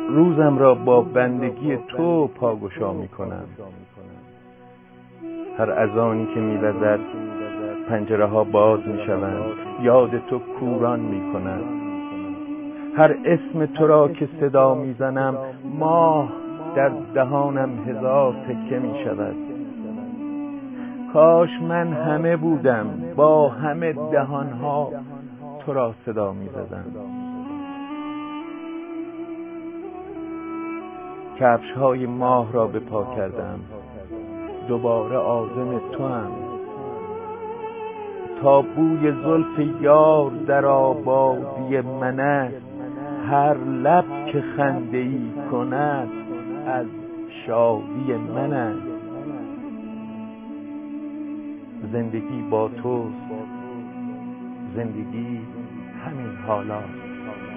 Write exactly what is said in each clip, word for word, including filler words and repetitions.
روزم را با بندگی تو پاگشا می کنم. هر اذانی که می وزد پنجره ها باز می شوند، یاد تو کوران می کنم. هر اسم تو را که صدا می زنم ماه در دهانم هزار تکه می شود. کاش من همه بودم با همه دهانها تو را صدا می زدم. کفش های ماه را به پا کردم، دوباره عازم تو هم. تا بوی زلف یار در آبادی من است، هر لب که خنده ای کند از شادی من است. زندگی با توست، زندگی همین حالاست.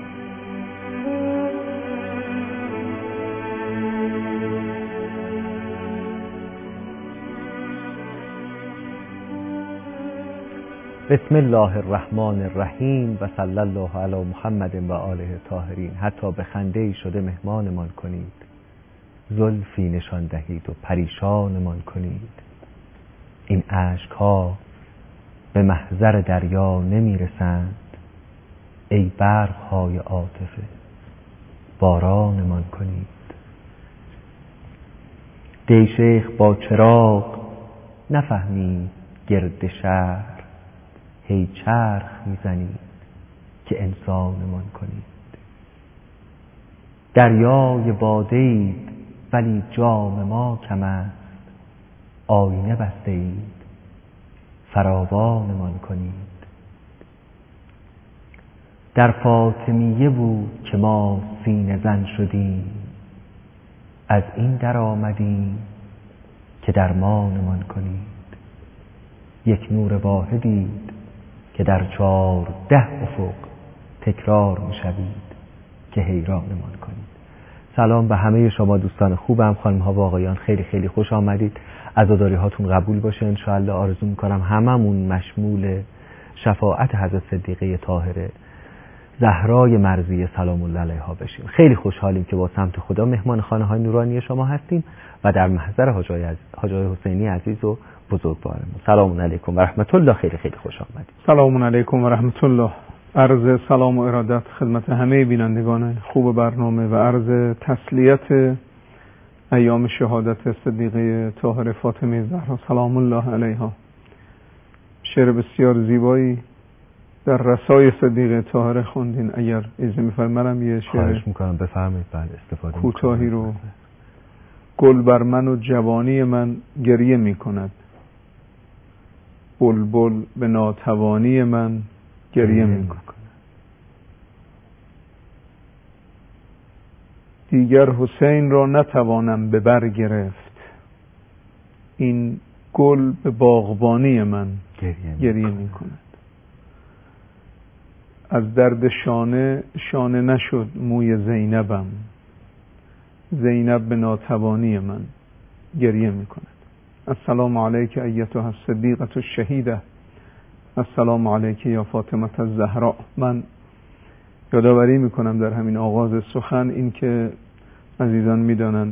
بسم الله الرحمن الرحیم و صلی الله علی محمد و آله الطاهرین. حتی به خنده‌ای شده مهمانمان کنید، زلفی نشان دهید و پریشانمان کنید. این اشک‌ها به محضر دریا نمی‌رسند، ای برق‌های عاطفه بارانمان کنید. دی شیخ با چراغ نفهمید گرد شهر، هی چرخ میزنید که انسانمان کنید. دریای باده اید ولی جام ما کم است، آینه بسته اید فراوانمان کنید. در فاطمیه بود که ما سینه زن شدیم، از این در آمدیم که درمانمان کنید. یک نور واحدید که در چهارده افق تکرار می‌شوید که حیرانمان کنید. سلام به همه شما دوستان خوبم، خانم ها و آقایان، خیلی خیلی خوش آمدید. عزاداری هاتون قبول باشه ان شاء الله. آرزو می‌کنم هممون مشمول شفاعت حضرت صدیقه طاهره زهرای مرضیه سلام الله علیها بشیم. خیلی خوشحالیم که با سمت خدا مهمان خانه‌های نورانی شما هستیم و در محضر حاجی حاجی حسینی عزیز و بزرگوارمون. سلام علیکم و رحمت الله. خیلی خیلی خوش آمدید. سلام علیکم و رحمت الله. عرض سلام و ارادت خدمت همه بینندگان خوب برنامه و عرض تسلیت ایام شهادت صدیقه طاهره فاطمه زهرا سلام الله علیها. شعر بسیار زیبایی در رسای صدیقه طاهره خوندین. اگر اجازه می‌فرمایید یه شعر خواهش می‌کنم بفرمایید. بله استفاده کوتاهی رو. گل بر من و جوانی من گریه می‌کند، بلبل به ناتوانی من گریه می‌کند. دیگر حسین را نتوانم به بر گرفت، این گل به باغبانی من گریه می‌کند. از درد شانه شانه نشد موی زینبم، زینب به ناتوانی من گریه می‌کند. السلام علیک ایتها الصدیقه الشهیده، السلام علیک یا فاطمه الزهراء. من یادآوری میکنم در همین آغاز سخن این که عزیزان میدانند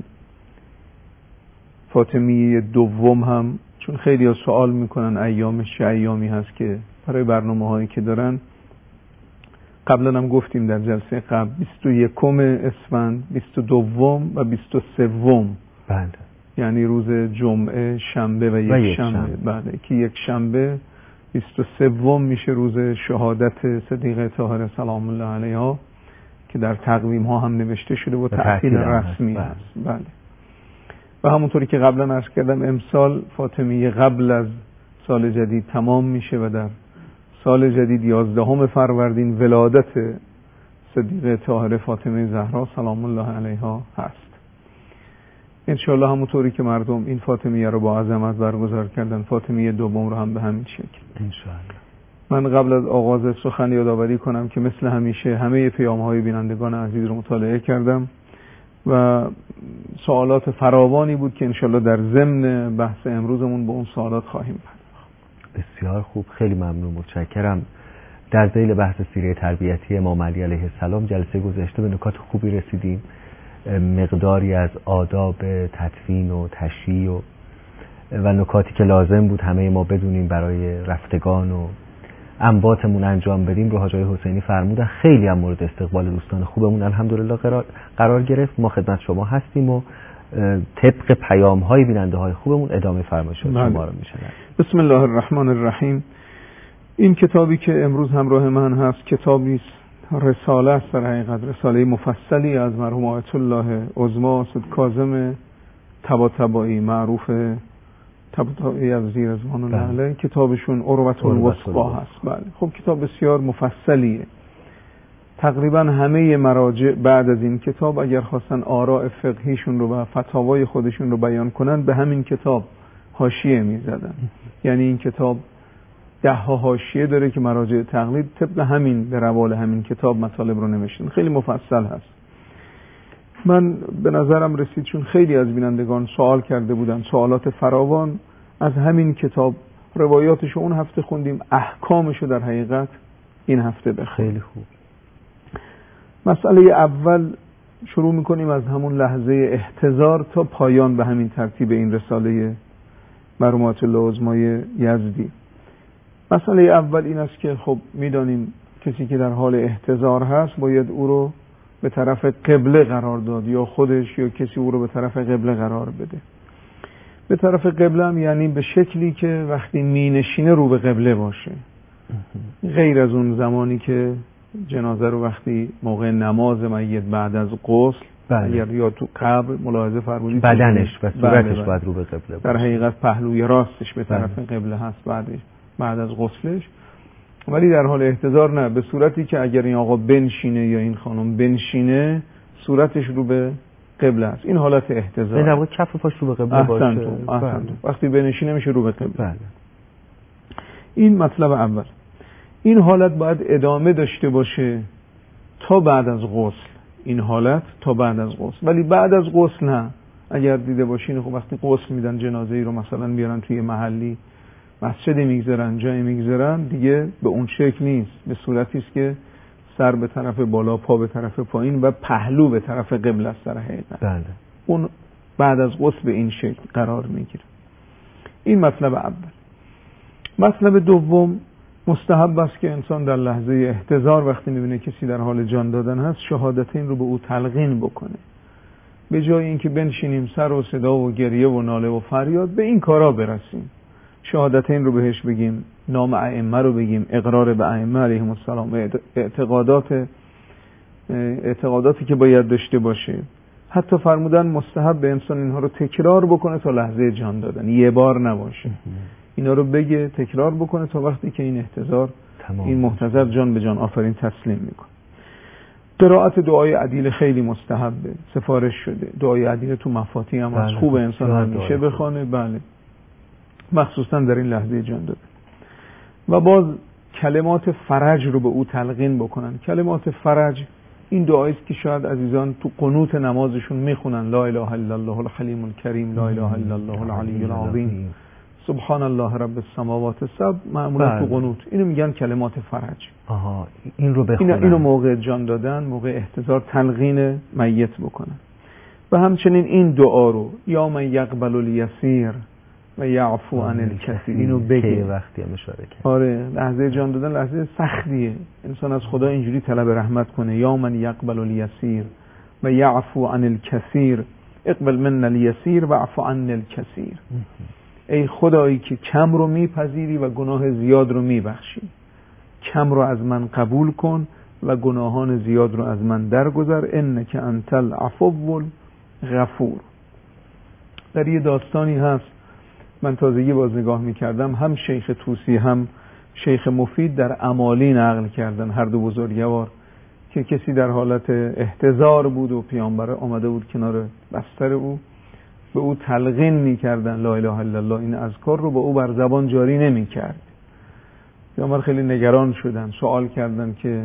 فاطمیه دوم هم، چون خیلی ها سوال میکنن ایامش چه ایامی هست که برای برنامه هایی که دارن، قبلا هم گفتیم در جلسه قبل بیست و یکم اسفند، بیست و دوم و بیست و سوم، بله، یعنی روز جمعه، شنبه و یک, و یک شنبه, شنبه. بله که یک شنبه بیست و سوم میشه روز شهادت صدیقه طاهره سلام الله علیها که در تقویم ها هم نوشته شده و تعطیل رسمی هست. هست بله. و همونطوری که قبلا عرض کردم امسال فاطمیه قبل از سال جدید تمام میشه و در سال جدید یازدهم فروردین ولادت صدیقه طاهره فاطمه زهرا سلام الله علیها هست. انشاءالله همونطوری که مردم این فاطمیه رو با عظمت برگزار کردن، فاطمیه دوم رو هم به همین شکل انشاءالله. من قبل از آغاز سخن یادآوری کنم که مثل همیشه همه پیام‌های بینندگان عزیز رو مطالعه کردم و سوالات فراوانی بود که انشاءالله در ضمن بحث امروزمون به اون سوالات خواهیم پرداخت. بسیار خوب، خیلی ممنون، متشکرم. در ذیل بحث سیره تربیتی امام علی علیه السلام جلسه گذشته به نکات خوبی رسیدیم مقداری از آداب تدفین و تشییع و و نکاتی که لازم بود همه ما بدونیم برای رفتگان و امواتمون انجام بدیم رو حاج آقای حسینی فرمودن. خیلی هم مورد استقبال دوستان خوبمون الحمدلله قرار, قرار گرفت. ما خدمت شما هستیم و طبق پیام های بیننده های خوبمون ادامه فرمایشات شما رو میشنویم. بسم الله الرحمن الرحیم. این کتابی که امروز همراه من هست کتابی است، رساله است، در حقیقت رساله مفصلی از مرحوم آیت الله عظما سید کاظم طباطبایی معروف طباطبایی از زیر رضوان الله علیه. کتابشون عروة الوثقی هست. بله خب کتاب بسیار مفصلیه. تقریبا همه مراجع بعد از این کتاب اگر خواستن آراء فقهیشون رو و فتاوای خودشون رو بیان کنن به همین کتاب حاشیه میزدن. یعنی این کتاب ده ها حاشیه داره که مراجع تقلید طبق همین به روال همین کتاب مطالب رو نوشتن. خیلی مفصل هست. من به نظرم رسید چون خیلی از بینندگان سوال کرده بودن، سوالات فراوان، از همین کتاب روایاتشو اون هفته خوندیم، احکامشو در حقیقت این هفته بخونیم. خیلی خوب. مسئله اول شروع میکنیم از همون لحظه احتضار تا پایان به همین ترتیب این رساله مرحوم آیت الله عظمای یزدی. مسئله اول این است که خب میدانیم کسی که در حال احتضار هست باید او رو به طرف قبله قرار داد، یا خودش یا کسی او رو به طرف قبله قرار بده. به طرف قبله هم یعنی به شکلی که وقتی می نشینه رو به قبله باشه، غیر از اون زمانی که جنازه رو وقتی موقع نماز میت بعد از غسل اگر یا تو قبر ملاحظه فرمودید بدنش و صورتش باید رو به قبله باشه. در حقیقت پهلوی راستش به طرف قبله هست بعدش بعد از غسلش. ولی در حال احتضار نه، به صورتی که اگر این آقا بنشینه یا این خانم بنشینه صورتش رو به قبله است. این حالت احتضار. در واقع کف پاش رو به قبله باشه. احسنتون. وقتی بنشینه میشه رو به قبله. بله. این مطلب اول. این حالت باید ادامه داشته باشه تا بعد از غسل. این حالت تا بعد از غسل. ولی بعد از غسل نه. اگر دیده باشین خب وقتی غسل میدن جنازه ای رو مثلا بیارن توی محلی مسجدی میگذارن، جایی میگذارن، دیگه به اون شکل نیست. به صورتی است که سر به طرف بالا، پا به طرف پایین و پهلو به طرف قبله است در حقیقت. بله. اون بعد از غسل به این شکل قرار میگیره. این مطلب اول. مطلب دوم، مستحب است که انسان در لحظه احتضار وقتی میبینه کسی در حال جان دادن هست شهادتین رو به او تلقین بکنه. به جای اینکه بنشینیم سر و صدا و گریه و ناله و فریاد به این کارا برسیم. شهادتین رو بهش بگیم، نام ائمه رو بگیم، اقرار به ائمه علیهم السلام، اعتقادات اعتقاداتی که باید داشته باشه. حتی فرمودن مستحب به انسان اینها رو تکرار بکنه تا لحظه جان دادن، یه بار نباشه. اینا رو بگه تکرار بکنه تا وقتی که این احتضار این محتضر جان به جان آفرین تسلیم میکنه. قرائت دعای عدیل خیلی مستحبه، سفارش شده. دعای عدیل تو مفاتی هم از خوب انسان همیشه بخونه. بله، مخصوصا در این لحظه جان دادن. و باز کلمات فرج رو به او تلقین بکنن. کلمات فرج این دعایی است که شاید عزیزان تو قنوت نمازشون میخونن. لا اله الا الله الحلیم الکریم، لا اله الا الله العلی العظیم، سبحان الله رب السماوات السبع، معمولا تو قنوت اینو میگن کلمات فرج. آها، این رو بخونن. اینو, اینو موقع جان دادن، موقع احتضار تلقین میت بکنن. و همچنین این دعا رو یا من یقبل الیسیر و یعفو عن الکثیر، اینو بگه وقتی هم اشاره کرد. آره، لحظه جان دادن لحظه سختیه. انسان از خدا اینجوری طلب رحمت کنه. یا من یقبل الیسیر و یعفو عن الکثیر، اقبل من الیسیر و اعفو عن الکثیر. ای خدایی که کم رو میپذیری و گناه زیاد رو میبخشی، کم رو از من قبول کن و گناهان زیاد رو از من درگذر، انک انت العفو الغفور. در یه داستانی هست، من تازگی باز نگاه میکردم، هم شیخ طوسی هم شیخ مفید در امالی نقل کردن، هر دو بزرگوار، که کسی در حالت احتضار بود و پیامبر آمده بود کنار بستر او، به او تلقین میکردن لا اله الا الله، این اذکار رو به او بر زبان جاری نمیکرد. پیامبر خیلی نگران شدن، سوال کردن که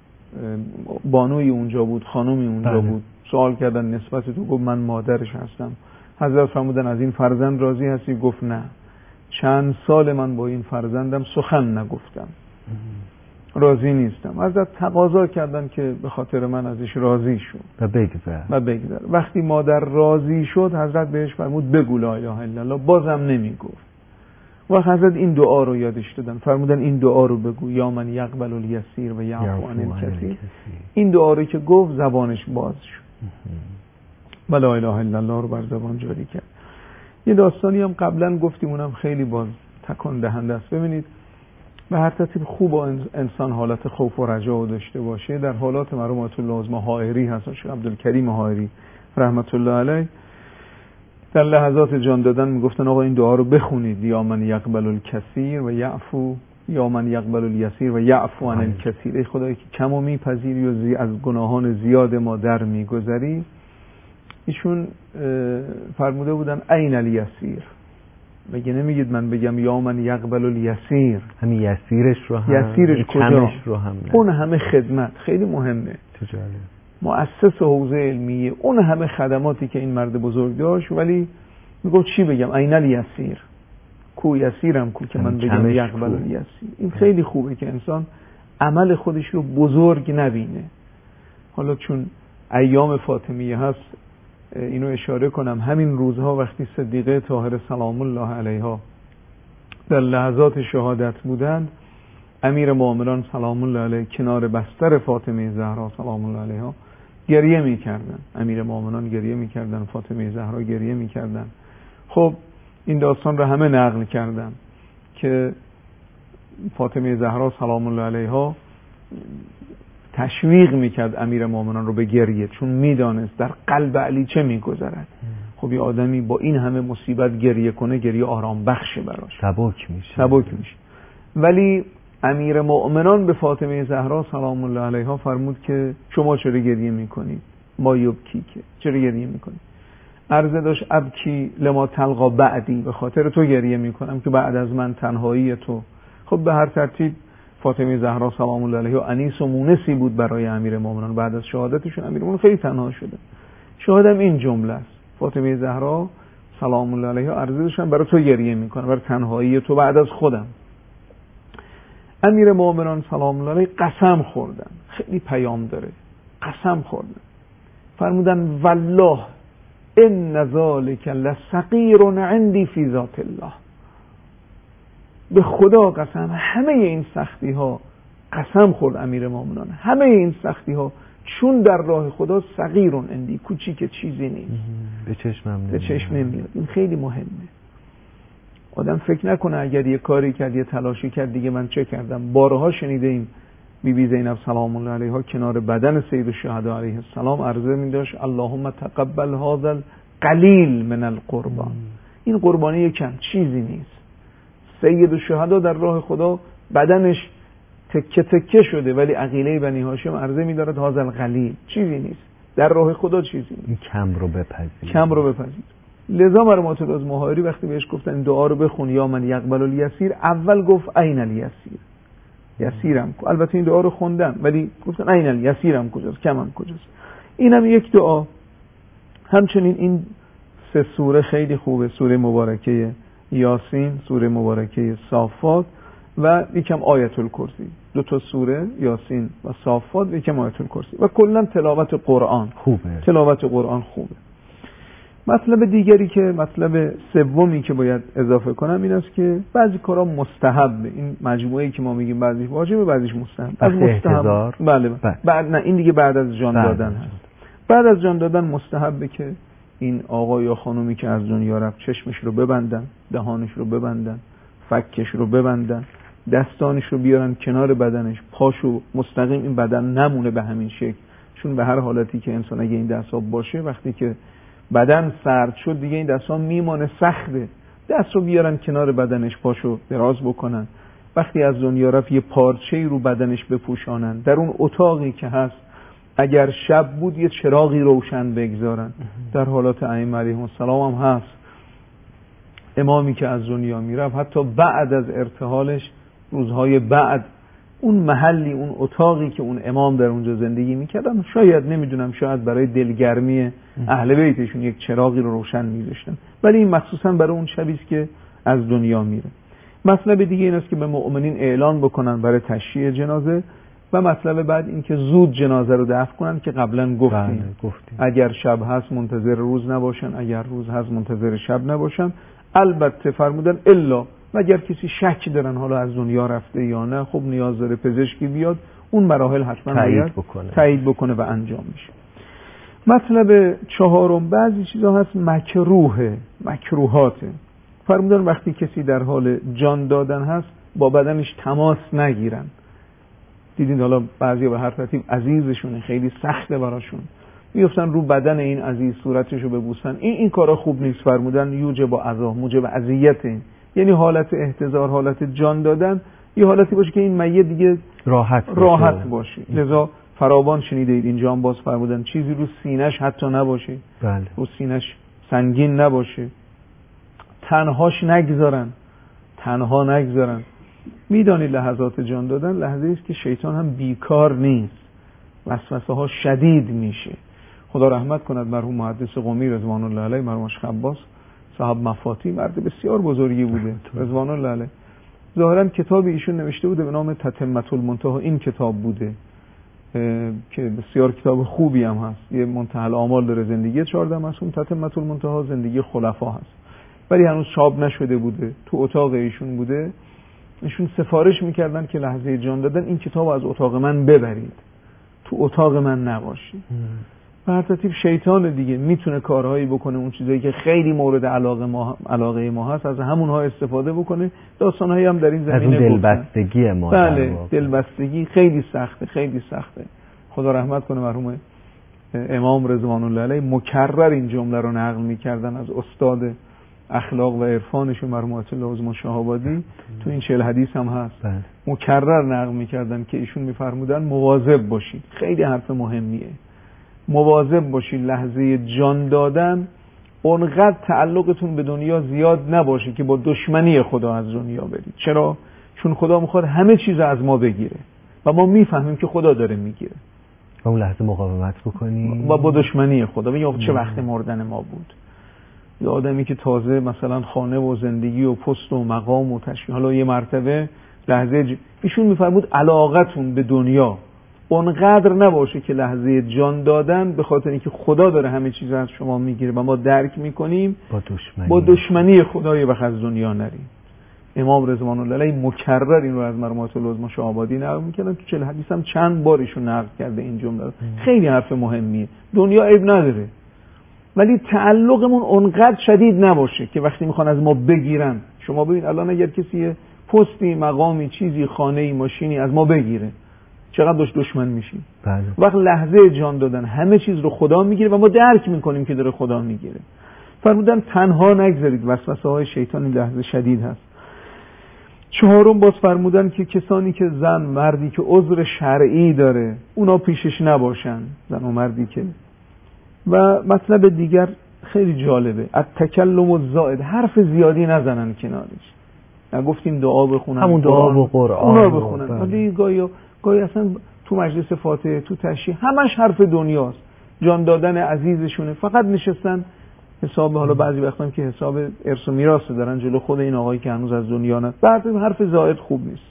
بانوی اونجا بود، خانومی اونجا بله. بود، سوال کردن نسبت تو، گفت من مادرش هستم. حضرت فرمودن از این فرزند راضی هستی؟ گفت نه، چند سال من با این فرزندم سخن نگفتم. راضی نیستم. حضرت تقاضا کردن که به خاطر من ازش راضی شو و بگذر و بگذر. وقتی مادر راضی شد حضرت بهش فرمود بگو لا اله الا الله. بازم نمیگفت. و حضرت این دعا رو یادش دادن، فرمودن این دعا رو بگو یا من یقبل الیسیر و یعفو عن الکثیر. این دعا رو که گفت زبانش باز شد و لا اله الا الله رو بر زبان جاری کرد. یه داستانی هم قبلا گفتیم، اونم خیلی باز تکان دهنده است. ببینید به هر ترتیب خوب انسان حالت خوف و رجا داشته باشه. در حالات مرحوم آیت الله عظما حائری هست، شیخ عبدالکریم حائری رحمت الله علیه، در لحظات جان دادن میگفتن آقا این دعا رو بخونید، یا من یقبل الکثیر و یعفو یا من یقبل الیسیر و یعفو عن الکثیر. ای خدایی که کمو میپذیری و زی از گناهان زیاد ما در میگذری. ایشون فرموده بودن این الیسیر. مگه نمیگید من بگم یا من یقبل الیسیر؟ همین یسیرش رو هم، یسیرش کجا؟ رو هم اون همه خدمت خیلی مهمه. تجاله مؤسس حوزه علمیه، اون همه خدماتی که این مرد بزرگ داشت، ولی میگه چی بگم؟ این الیسیر. کو یسیرم کو که من بگم یقبل الیسیر. این خیلی خوبه که انسان عمل خودش رو بزرگ نبینه. حالا چون ایام فاطمیه هست اینو اشاره کنم، همین روزها وقتی صدیقه طاهره سلام الله علیها در لحظات شهادت بودند، امیر مومنان سلام الله علیه کنار بستر فاطمه زهرا سلام الله علیها گریه میکردن. امیر مومنان گریه میکردن، فاطمه زهرا گریه میکردن. خب این داستان رو همه نقل کردن که فاطمه زهرا سلام الله علیها تشویق میکرد امیر مومنان رو به گریه، چون میدانست در قلب علی چه میگذرد. خب یه آدمی با این همه مصیبت گریه کنه، گریه آرام بخشه براش، سبک میشه سبک میشه. ولی امیر مومنان به فاطمه زهرا سلام الله علیها فرمود که شما چرا گریه میکنید؟ ما یبکی که چرا گریه میکنید؟ عرضه داشت ابکی لما تلقا بعدی، به خاطر تو گریه میکنم که بعد از من تنهایی تو. خب به هر ترتیب فاطمه زهرا سلام الله علیها انیس و مونسی بود برای امیر مومنان. بعد از شهادتشون امیر مومنان خیلی تنها شده. شاهدم این جمله است، فاطمه زهرا سلام الله علیها عرضه داشتن برای تو گریه میکنم، برای تنهایی تو بعد از خودم. امیر مومنان سلام الله علیه قسم خوردن، خیلی پیام داره، قسم خوردن، فرمودن والله ان ذلک لصغیر عندي فی ذات الله. به خدا قسم همه این سختی ها، قسم خورد امیر مومنان، همه این سختی ها چون در راه خدا صغیرون عندی، کوچیک چیزی نیست، به چشمم نمیاد. به چشم نمیاد. این خیلی مهمه. آدم فکر نکنه اگر یه کاری کرد، یه تلاشی کرد، دیگه من چه کردم. بارها شنیدیم بی بی زینب سلام الله علیها کنار بدن سید الشهدا علیه السلام عرضه می داشت اللهم تقبل هذا القلیل من القربان. این قربانی یکم چیزی نیست. سید الشهدا در راه خدا بدنش تکه تکه شده، ولی عقیله بنی هاشم عرضه می دارد هذا القلیل، چیزی نیست در راه خدا، چیزی نیست. این کم رو بپذیر، کم رو بپذیر. لذا مرحوم آیت الله مهاری وقتی بهش گفتن این دعا رو بخون یا من یقبل الیسیر، اول گفت این الیسیر، یسیرم. البته این دعا رو خوندن ولی گفتن این الیسیرم کجاست، کمم کجاست. اینم یک دعا. همچنین این سه سوره خیلی خوبه، سوره مبارکه یاسین، سوره مبارکه صافات و یکم آیت الکرسی. دو تا سوره یاسین و صافات و یکم آیت الکرسی. و کلا تلاوت قرآن خوبه، تلاوت قرآن خوبه. مطلب دیگری که مطلب سومی که باید اضافه کنم این است که بعضی کارا مستحبه. این مجموعه‌ای که ما میگیم بعضیش واجبه بعضیش مستحب. از مستحب بله بعد نه، این دیگه بعد از جان دادن هست. بعد از جان دادن مستحبه که این آقا یا خانومی که از دنیا رفت چشمش رو ببندن، دهانش رو ببندن، فکش رو ببندن، دستانش رو بیارن کنار بدنش، پاشو مستقیم این بدن نمونه به همین شکل، چون به هر حالتی که انسان اگه این دستا باشه وقتی که بدن سرد شد دیگه این دستا میمانه سخته. دست رو بیارن کنار بدنش، پاشو دراز بکنن. وقتی از دنیا رفت یه پارچه‌ای رو بدنش بپوشانن. در اون اتاقی که هست اگر شب بود یه چراغی روشن بگذارن. در حالات ائمه علیهم السلام هم هست. امامی که از دنیا میرفت حتی بعد از ارتحالش روزهای بعد اون محلی، اون اتاقی که اون امام در اونجا زندگی میکردن، شاید نمیدونم شاید برای دلگرمی اهل بیتشون یک چراغی رو روشن میذاشتن، ولی این مخصوصا برای اون شبیه که از دنیا میره. مطلب دیگه این است که به مؤمنین اعلان بکنن برای تشییع جنازه، و مطلب بعد این که زود جنازه رو دفن کنن که قبلا گفتیم. گفتیم اگر شب هست منتظر روز نباشن، اگر روز هست منتظر شب نباشن. البته فرمودن الا اگر کسی شک دارن حالا از دنیا رفته یا نه، خب نیاز داره پزشکی بیاد، اون مراحل حتما تایید باید بکنه. تایید بکنه و انجام میشه. مطلب چهارم، بعضی چیزا هست مکروه، مکروهاته. فرمودن وقتی کسی در حال جان دادن هست با بدنش تماس نگیرن. دیدین حالا بعضیا به هر ترتیب عزیزشونه، خیلی سخته براشون، میفتن رو بدن این عزیز، صورتشو ببوسن. این این کارا خوب نیست. فرمودن یوجب با عذاب، موجب اذیت، یعنی حالت احتضار، حالت جان دادن یه حالتی باشه که این میت دیگه راحت باشه. راحت باشه. لذا فراوان شنیدید اینجا هم باز فرمودن چیزی رو سینش حتی نباشه. بله. رو سینش سنگین نباشه. تنهاش نگذارن، تنها نگذارن. میدانید لحظات جان دادن لحظه است که شیطان هم بیکار نیست، وسوسه ها شدید میشه. خدا رحمت کند مرحوم محدث قمی رضوان الله علیه، مرحوم شیخ عباس صاحب مفاتی، مرد بسیار بزرگی بوده رضوان الله علیه. ظاهرا کتابی ایشون نوشته بوده به نام تتمة المنتهی. این کتاب بوده که بسیار کتاب خوبی هم هست. یه منتهی الآمال داره، زندگی چهارده معصوم، تتمة المنتهی زندگی خلفا هست، ولی هنوز چاپ نشده بوده. تو اتاق ایشون بوده. ایشون سفارش میکردن که لحظه جان دادن این کتاب از اتاق من ببرید، تو اتاق من نباشید. به هر ترتیب شیطان دیگه میتونه کارهایی بکنه، اون چیزایی که خیلی مورد علاقه ما علاقه ما هست از همونها استفاده بکنه. داستانهایی هم در این زمینه از اون دلبستگی ما. بله، دلبستگی خیلی سخته، خیلی سخته. خدا رحمت کنه مرحوم امام رضوان الله علیه، مکرر این جمله رو نقل میکردن از استاد اخلاق و عرفانشون مرحوم آیت الله عظما شهابادی. تو این چهل حدیث هم هست. بله. مکرر نقل میکردن که ایشون میفرمودن مواظب باشید. خیلی حرف مهمیه. مواظب باشید لحظه جان دادن اونقدر تعلقتون به دنیا زیاد نباشه که با دشمنی خدا از دنیا برید. چرا؟ چون خدا میخواد همه چیز از ما بگیره و ما میفهمیم که خدا داره میگیره. و اون لحظه مقاومت بکنیم و با دشمنی خدا. یا چه وقت مردن ما بود. یا آدمی که تازه مثلا خانه و زندگی و پست و مقام و تشکیل، حالا یه مرتبه لحظه ج... ایشون میفرمود علاقتون به دنیا اونقدر نباشه که لحظه جان دادن به خاطر اینکه خدا داره همه چیز از شما میگیره و ما درک میکنیم با دشمنی با دشمنی خدا یه وقت از دنیا نریم. امام رضوان الله علیه مکرر این رو از مرحوم آیت الله عظما شهابادی نقل میکنن. تو چهل حدیث هم چند بار ایشون نقل کرده این جمله. خیلی حرف مهمیه. دنیا عیب نداره، ولی تعلقمون اونقدر شدید نباشه که وقتی میخوان از ما بگیرن. شما ببین الان اگر کسی پستی، مقامی، چیزی، خانه‌ای، ماشینی از ما بگیره چقدر داشت دشمن میشیم. بله. وقت لحظه جان دادن همه چیز رو خدا میگیره و ما درک میکنیم که داره خدا میگیره. فرمودن تنها نگذارید، وسوسه های شیطان این لحظه شدید هست. چهارم باز فرمودن که کسانی که زن مردی که عذر شرعی داره اونا پیشش نباشن، زن و مردی که. و مطلب دیگر خیلی جالبه، التکلم الزائد، حرف زیادی نزنن کنارش. نگفتیم دعا بخونن، همون دعا و قرآن اونا بخونن، ولی گاهی گاهی اصلا تو مجلس فاتحه، تو تشییع همش حرف دنیاست. جان دادن عزیزشونه، فقط نشستن حساب، حالا بعضی وقتا هم که حساب ارث و میراث دارن جلو خود این آقایی که هنوز از دنیا نه. بعد حرف زائد خوب نیست.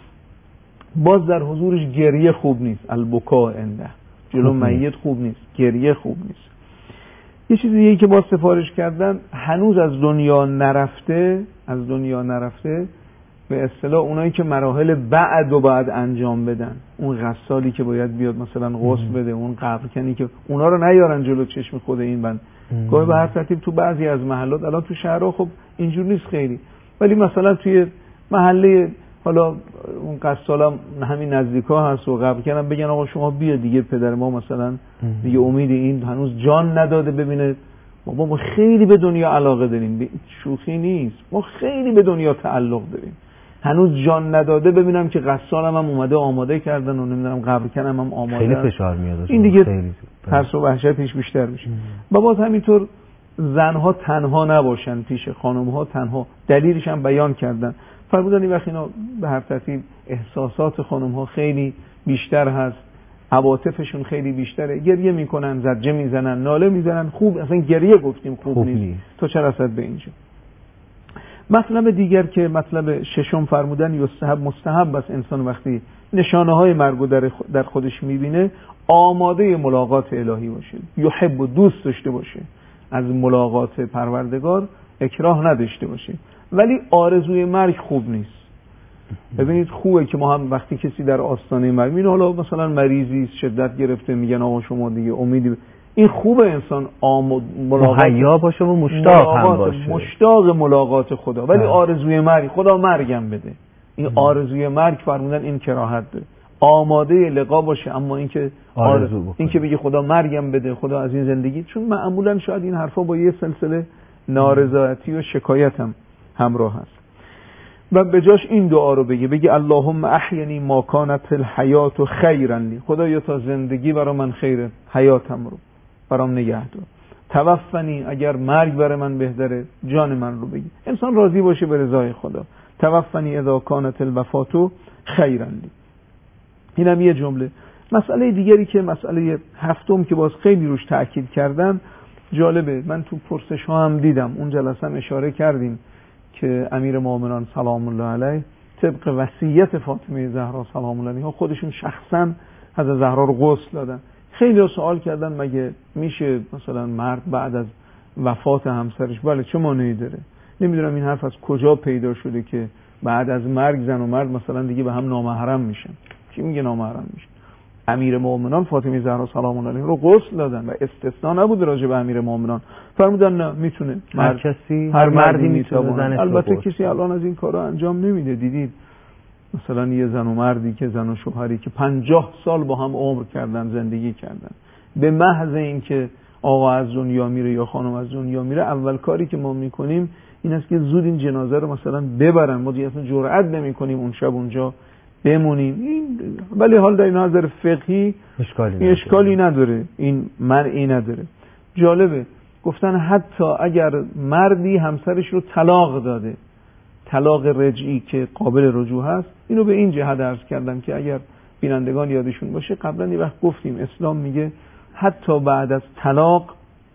باز در حضورش گریه خوب نیست، البکا عنده، جلو میت خوب نیست، گریه خوب نیست. یه چیزی دیگه که باز سفارش کردن، هنوز از دنیا نرفته، از دنیا نرفته به اصطلاح اونایی که مراحل بعد و بعد انجام بدن، اون غسالی که باید بیاد مثلا غسل بده، اون قبرکنی که اونا رو نیارن جلو چشم خود این بند. گاهی به هر ترتیب تو بعضی از محلات، الان تو شهرها خب اینجور نیست خیلی، ولی مثلا توی محله حالا اون قصالم همین نزدیکا هست و قبرکنم بگن آقا شما بیا دیگه، پدر ما مثلا دیگه امید این هنوز جان نداده ببینه. ما ما خیلی به دنیا علاقه داریم، شوخی نیست، ما خیلی به دنیا تعلق داریم. هنوز جان نداده ببینم که قصالم هم اومده آماده کردن و نمیدونم قبرکنم هم آماده، خیلی فشار میاد، این دیگه ترس و وحشتش بیشتر میشه. و باز همینطور زنها تنها نباشن پیش خانمها تنها، دلیلش هم بیان کردن. فرمودن این وقت اینا به هر ترتیب احساسات خانمها خیلی بیشتر هست، عواطفشون خیلی بیشتره، گریه میکنن، زجه میزنن، ناله میزنن. خوب اصلا گریه گفتیم خوب, خوب نیست. نیست تو چه رسد به اینجا. مطلب دیگر که مطلب ششم فرمودن یستحب مستحب است انسان وقتی نشانه های مرگ در در خودش میبینه آماده ملاقات الهی باشه، یحب و دوست داشته باشه، از ملاقات پروردگار اکراه نداشته باشه. ولی آرزوی مرگ خوب نیست. ببینید خوبه که ما هم وقتی کسی در آستانه مرگ میبینه، حالا مثلا مریضی است شدت گرفته، میگن آقا شما دیگه امیدی، این خوبه انسان آمد ملاقات مهیا باشه و مشتاق هم باشه، مشتاق ملاقات خدا. ولی آرزوی مرگ، خدا مرگم بده، این آرزوی مرگ فرمودن این کراهت داره. آماده لقا باشه، اما اینکه آرزو بکنه، اینکه بگه خدا مرگم بده، خدا از این زندگی، چون معمولا شاید این حرفا با یه سلسله نارضایتی و شکایت هم همراه هست. و به جاش این دعا رو بگه، بگه اللهم احینی ما کانت الحیات خیرا لی، خدایا تا زندگی برای من خیره، حیاتم رو برام نگه دار. توفنی، اگر مرگ برای من بهتره جان من رو بگی. انسان راضی باشه به رضای خدا. توفنی اذا کانت الوفات خیرا لی. اینم یه جمله. مسئله دیگری که مسئله هفتم که باز خیلی روش تأکید کردن جالبه، من تو پرسش ها هم دیدم، اون جلسه هم اشاره کردیم که امیر مومنان سلام الله علیه طبق وصیت فاطمه زهرا سلام الله علیها خودشون شخصا حضرت زهرا رو غسل دادن. خیلی سوال کردن مگه میشه مثلا مرد بعد از وفات همسرش؟ بله، چه مانعی داره؟ نمیدونم این حرف از کجا پیدا شده که بعد از مرگ زن و مرد مثلا دیگه به هم نامحرم میشن. کی میگه نامحرم میشن؟ امیر مومنان فاطمه زهرا سلام الله علیها رو غسل دادن و استثناء نبود راجع به امیر مومنان. فرمودن نه، میتونه هر کسی، هر مردی میتونه زنش. البته کسی الان از این کارا انجام نمیده. دیدید مثلا یه زن و مردی که زن و شوهری که پنجاه سال با هم عمر کردن، زندگی کردن، به محض اینکه آقا از دنیا میره یا خانم از دنیا میره، اول کاری که ما میکنیم این است که زود این جنازه رو مثلا ببرن. ما دیگه اصلا جرئت نمیکنیم اون شب اونجا بمونیم. این ولی حال در این نظر فقهی اشکالی نداره. اشکالی نداره، این منعی نداره. جالبه گفتن حتی اگر مردی همسرش رو طلاق داده، طلاق رجعی که قابل رجوع هست، اینو به این جهت عرض کردم که اگر بینندگان یادشون باشه قبلا یه وقت گفتیم اسلام میگه حتی بعد از طلاق،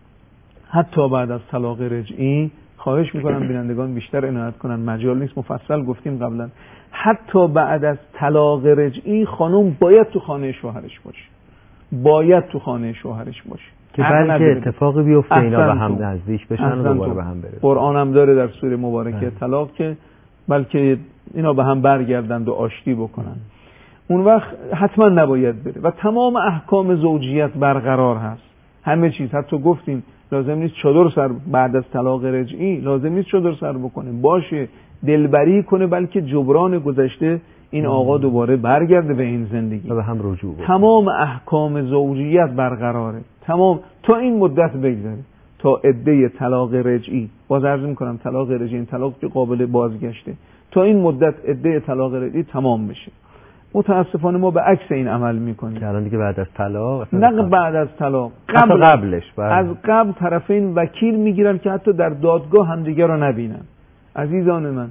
حتی بعد از طلاق رجعی، خواهش میکنم بینندگان بیشتر عنایت کنن، مجال نیست مفصل گفتیم قبلا، حتی بعد از طلاق رجعی خانم باید تو خانه شوهرش باشه، باید تو خانه شوهرش باشه که بلکه اتفاقی بیفته اینا به هم نزدیک بشن و دوباره به هم برسن. قرآن هم داره در سوره مبارکه طلاق که بلکه اینا به هم برگردند و آشتی بکنن. اون وقت حتما نباید بره و تمام احکام زوجیت برقرار هست، همه چیز. حتی گفتیم لازم نیست چادر سر بعد از طلاق رجعی، لازم نیست چادر سر بکنه، باشه دلبری کنه، بلکه جبران گذشته این آقا دوباره برگرده به این زندگی و به هم رجوع بکنه. تمام احکام زوجیت برقراره، تمام تا این مدت بگذره، تا عده طلاق رجعی. باز عرض میکنم طلاق رجعی این طلاق که قابل بازگشته، تا این مدت عده طلاق رجعی تمام بشه. متاسفانه ما به عکس این عمل میکنیم که الان دیگه بعد از طلاق، نه بعد از طلاق، قبل قبلش بله. از قبل طرفین وکیل میگیرن که حتی در دادگاه همدیگه رو نبینن. عزیزان من،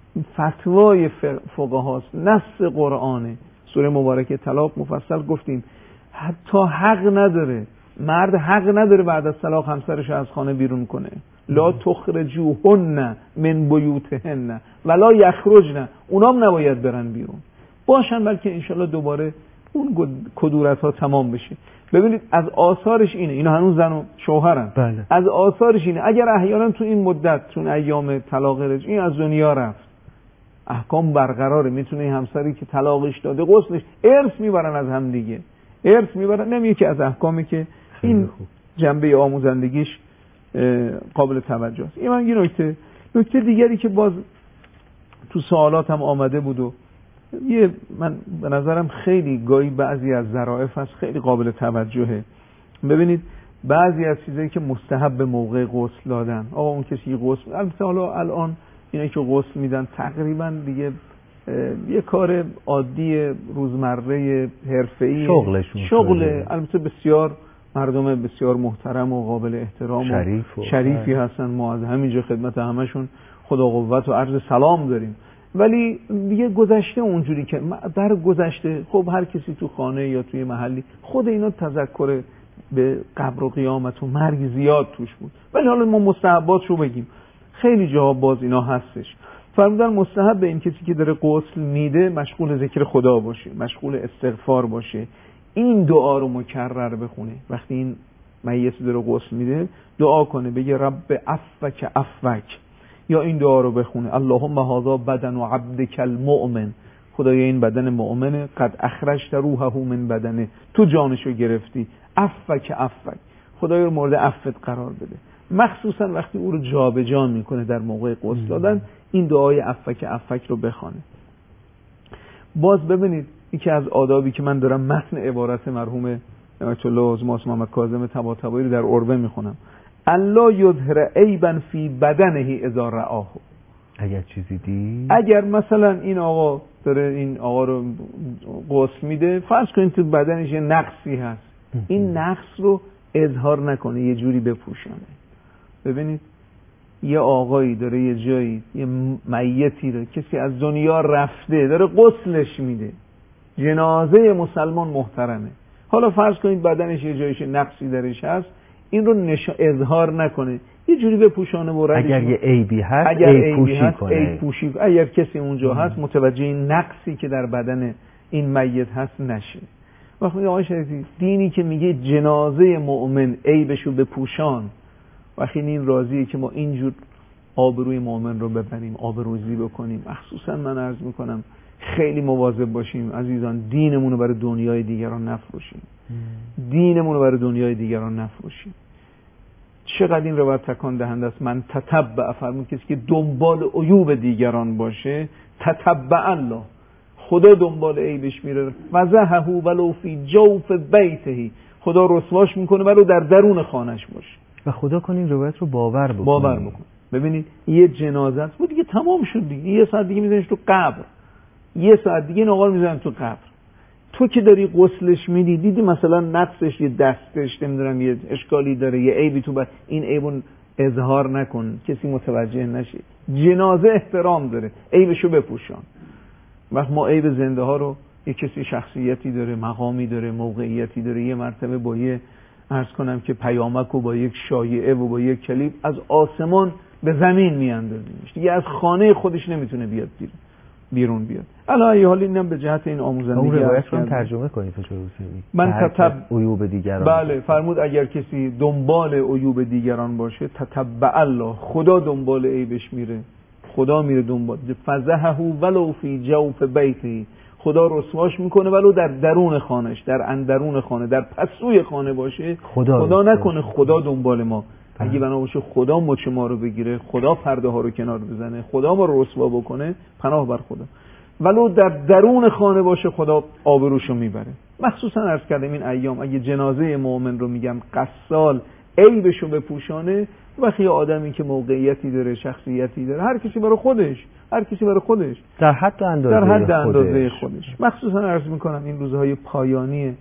فتوای فقهاست، نص قرآنه. سوره مبارکه طلاق مفصل گفتیم حتی حق نداره، مرد حق نداره بعد از طلاق همسرش از خانه بیرون کنه. لا تخرجوهن من بیوتهن ولا یخرجن، اونام نباید برن بیرون، باشن بلکه انشالله دوباره اون کدورت ها تمام بشه. ببینید از آثارش اینه، اینا هنوز زن و شوهرن. بله. از آثارش اینه اگر احیانا تو این مدت، تو ایام طلاق رجعی از دنیا رفت، احکام برقراره، میتونه همسری که طلاقش داده غسلش، ارث میبرن از هم دیگه، ارث میبرن. نمیگه که از احکامی که این جنبه آموزندگیش قابل توجه است. این یه نکته. نکته دیگری که باز تو سوالات هم آمده بود و یه من به نظرم خیلی گاهی بعضی از ظرافت هست خیلی قابل توجهه. ببینید بعضی از چیزایی که مستحب به موقع غسل دادن، آقا اون کسی غسل، البته حالا الان اینا که غسل میدن تقریبا دیگه یه کار عادی روزمره حرفه‌ای شغلشون شغله، البته بسیار مردم بسیار محترم و قابل احترام شریف و شریفی هستن، ما از همینجا خدمت همشون خدا قوت و عرض سلام داریم. ولی دیگه گذشته اونجوری که در گذشته خب هر کسی تو خانه یا توی محلی خود اینا تذکر به قبر و قیامت و مرگ زیاد توش بود. ولی حالا ما مستحباتشو بگیم. خیلی جاها باز اینا هستش. فرمودن مستحب به این کسی که داره غسل میده مشغول ذکر خدا باشه، مشغول استغفار باشه، این دعا رو مکرر بخونه. وقتی این میت داره غسل میده دعا کنه، بگه رب عفوک عفوک، یا این دعا رو بخونه اللهم هذا بدن و عبدک المؤمن، خدای این بدن مؤمنه، قد اخرجت روحه من بدنه، تو جانشو گرفتی، عفوک عفوک، خدای رو مورد عفوت قرار بده. مخصوصا وقتی او رو جابجا میکنه در موقع غسل دادن این دعای عفوک عفوک رو بخونه. باز ببینید یکی از آدابی که من دارم متن عبارت مرحوم آیت الله عظما محمد کاظم طباطبایی رو در عربه میخونم، الله یظهر عیبا فی بدنه اذا رآه، اگر چیزی دید، اگر مثلا این آقا داره این آقا رو غسل میده، فرض کنید تو بدنش یه نقصی هست، این نقص رو اظهار نکنه، یه جوری بپوشانه. ببینید یه آقایی داره یه جایی یه میتی رو کسی از دنیا رفته داره غسلش میده، جنازه مسلمان محترمه، حالا فرض کنید بدنش یه جایش نقصی درش هست، این رو نشان اظهار نکنه، یه جوری بپوشانه و ردش. اگر یه عیبی هست اگر عیب پوشی هست کنه، عیب پوشی، اگر کسی اونجا هست متوجه این نقصی که در بدن این میت هست نشه. وقتی میگه آقای شریفی دینی که میگه جنازه مؤمن عیبشو بپوشان، وقتی این راضیه که ما اینجور آبروی مؤمن رو ببریم، آبروریزی بکنیم، مخصوصا من عرض میکنم خیلی مواظب باشیم عزیزان، دینمون رو برای دنیای دیگران نفروشیم، دینمون رو برای دنیای دیگران نفروشیم. چقدر این روایت تکان دهنده است. من تتبع، فرمود کسی که دنبال عیوب دیگران باشه، تتبع الله، خدا دنبال عیبش میره، فزهه ولو فی جوف بیته، خدا رسواش میکنه ولو در درون خانش باشه. و خدا کنه این روایت رو باور بکنه. باور بکنه. ببینید یه جنازه است، بود دیگه تمام شد دیگه، یه ساعت دیگه میذارنش تو قبر، یه ساعت دیگه این آقا رو میذارن تو قبر. تو که داری غسلش میدی، دیدی مثلا نقصش، یه دستش نمیدونم یه اشکالی داره، یه عیبی تو بر این عیبون اظهار نکن، کسی متوجه نشه. جنازه احترام داره، عیبشو بپوشان. وقت ما عیب زنده ها رو، یه کسی شخصیتی داره، مقامی داره، موقعیتی داره، یه مرتبه با یه عرض کنم که پیامک و با یک شایعه و با یک کلیپ از آسمان به زمین میاندازیمش، دیگه از خانه خودش نمیتونه بیاد بیرون بیرون بیاد. الان ای حال اینم به جهت این آموزندگی اون روایت رو ترجمه کنید تو حسینی. من تتب عیوب دیگران، بله فرمود اگر کسی دنبال عیوب دیگران باشه، تتبع الله، خدا دنبال عیبش میره، خدا میره دنبال، فزهه ولو فی جوف بیته، خدا رسواش میکنه ولو در درون خانش، در اندرون خانه، در پسوی خانه باشه، خدا, خدا نکنه خدا دنبال ما. اگه بنا باشه خدا مچ ما رو بگیره، خدا پرده ها رو کنار بزنه، خدا ما رو رسوا بکنه، پناه بر خدا. ولو در درون خانه باشه خدا آبروشو میبره. مخصوصا عرض کردم این ایام اگه جنازه مؤمن رو میگم غسال عیبشو بپوشانه، وقتی آدمی که موقعیتی داره، شخصیتی داره، هر کسی برای خودش، هر کسی برای خودش در حد اندازه در حد اندازه خودش. خودش. مخصوصا عرض میکنم این روزهای پایانی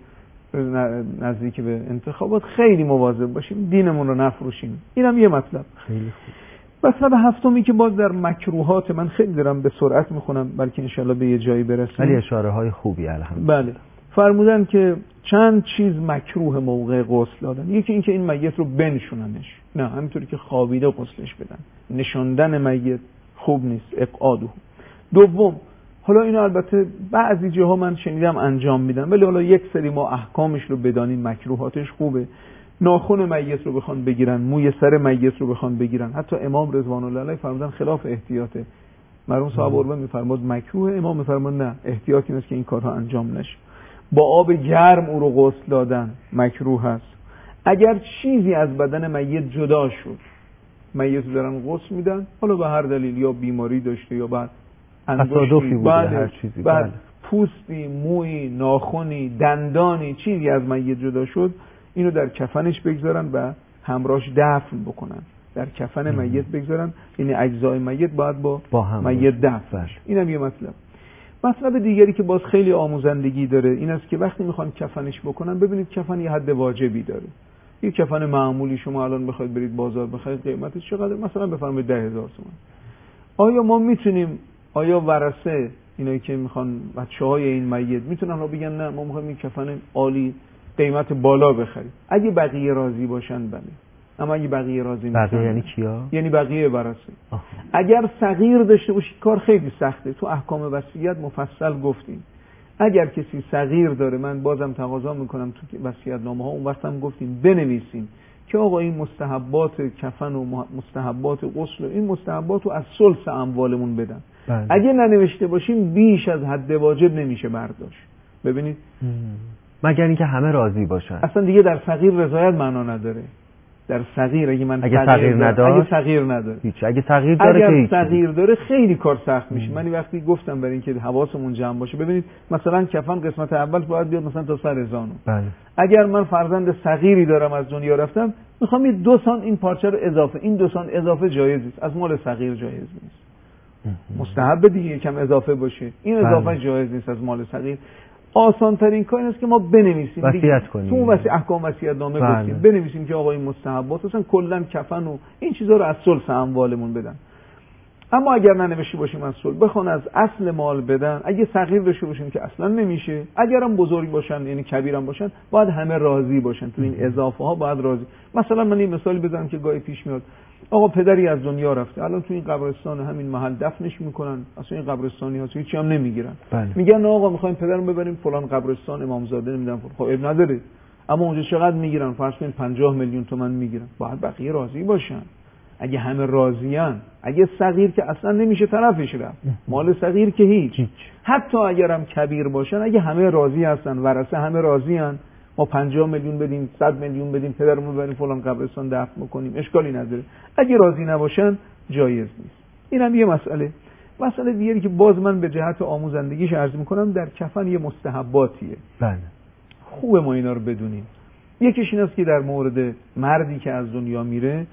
نزدیک به انتخابات خیلی مواظب باشیم، دینمون رو نفروشیم. اینم یه مطلب. خیلی خوب. مطلب هفتمی که باز در مکروهات، من خیلی دارم به سرعت میخونم بلکه انشالله به یه جایی برسیم، ولی اشاره های خوبی الحمدلله. بله. فرمودن که چند چیز مکروه موقع غسل دادن. یکی این که این میت رو بنشوننش، نه همینطوری که خوابیده غسلش بدن، نشوندن میت خوب نیست، اقعاده. دوم، حالا اینو البته بعضی جاها من شنیدم انجام میدن، ولی حالا یک سری ما احکامش رو بدانیم، مکروهاتش خوبه. ناخن میت رو بخوان بگیرن، موی سر میت رو بخوان بگیرن. حتی امام رضوان الله علیه فرمودن خلاف احتیاطه. مرحوم صاحب قربان میفرماد مکروه، امام میفرماد نه، احتیاط این است که این کارها انجام نشه. با آب گرم او رو غسل دادن مکروه است. اگر چیزی از بدن میت جدا شد، میت رو دارن غسل میدن، حالا به هر دلیل، یا بیماری داشته یا بعد تصادفی بوده، هر چیزی، بعد پوستی، موی، ناخنی، دندانی، چیزی از میت جدا شد، اینو در کفنش بگذارن و همراهش دفن بکنن. در کفن میت بگذارن، یعنی اجزای میت باید با, با میت دفن. اینم یه مطلب. مطلب دیگری که باز خیلی آموزندگی داره این است که وقتی میخوان کفنش بکنن، ببینید کفن یه حد واجبی داره. یه کفن معمولی شما الان بخواید برید بازار بخرید قیمتش چقدر؟ مثلا بفرمایید ده هزار تومان. آیا ما میتونیم، آیا ورثه اینایی که میخوان بچه‌های این میت میتونن رو بگن نه ما میخوایم این کفن عالی قیمت بالا بخریم؟ اگه بقیه راضی باشن بله. اما اگه بقیه راضی میشن. بقیه یعنی کیا؟ یعنی بقیه ورثه. اگر صغیر داشته باشی کار خیلی سخته. تو احکام وصیت مفصل گفتیم اگر کسی صغیر داره، من بازم تقاضا میکنم تو وصیت‌نامه ها اون وقت هم گفتیم بنویسیم که آقا این مستحبات کفن و مستحبات غسل و این مستحبات رو از ثلث اموالمون بدن. بله. اگه ننوشته باشیم بیش از حد واجب نمیشه برداشت. ببینید مگر اینکه همه راضی باشن. اصلا دیگه در صغیر رضایت معنا نداره. در صغیر اگه من اگه صغیر نداره اگه صغیر نداره هیچ اگه صغیر داره اگه که صغیر داره خیلی کار سخت میشه. من وقتی گفتم برای اینکه حواسمون جمع باشه، ببینید مثلا کفن قسمت اول باید بیاد مثلا تا سر زانو. بله. اگر من فرزند صغیری دارم از دنیا رفتم، میخوام یه دو سان این پارچه رو اضافه، این دو سان اضافه جایز نیست، از مال صغیر جایز نیست. مستحب دیگه کم اضافه باشه، این اضافه بله. جایز نیست از مال صغیر. آسان ترین کار است که ما بنویسیم، وصیت کنیم. تو وصیت احکام وصیت نامه گفتیم بنویسیم که آقا این مستحبات اصلا کلا کفن و این چیزا رو از ثلث اموالمون بدن. اما اگر ننوشته باشیم از ثلث، بخوان از اصل مال بدن، اگه صغیر داشته باشیم که اصلا نمیشه، اگرم بزرگ باشن یعنی کبیرم باشن، باید همه راضی باشن. تو این اضافه ها باید راضی. مثلا من این مثالی بزنم که گاهی پیش میاد، آقا پدری از دنیا رفته، الان تو این قبرستان همین محل دفنش میکنن، اصلا این قبرستانی ها هیچی هم نمیگیرن. بله. میگن آقا میخوایم پدرم ببریم فلان قبرستان امامزاده نمیدونم، خب اب نداره، اما اونجا چقدر میگیرن؟ فرض کنید پنجاه میلیون تومان میگیرن. باید بقیه راضی باشن. اگه همه راضیان، اگه صغیر که اصلا نمیشه طرفش رفت، مال صغیر که هیچ. هیچ. حتی اگرم کبیر باشن، اگه همه راضی هستن، ورثه همه راضیان، ما پنجاه میلیون بدیم، صد میلیون بدیم، پدرمون بریم فلان قبرستان دفن بکنیم، اشکالی نداره. اگه راضی نباشن جایز نیست. اینم یه مسئله. مسئله دیگری که باز من به جهت آموزندگیش عرض میکنم، در کفن یه مستحباتیه. بله. خوبه ما اینا رو بدونیم. یکیش این است که در مورد مردی که از دنیا میره،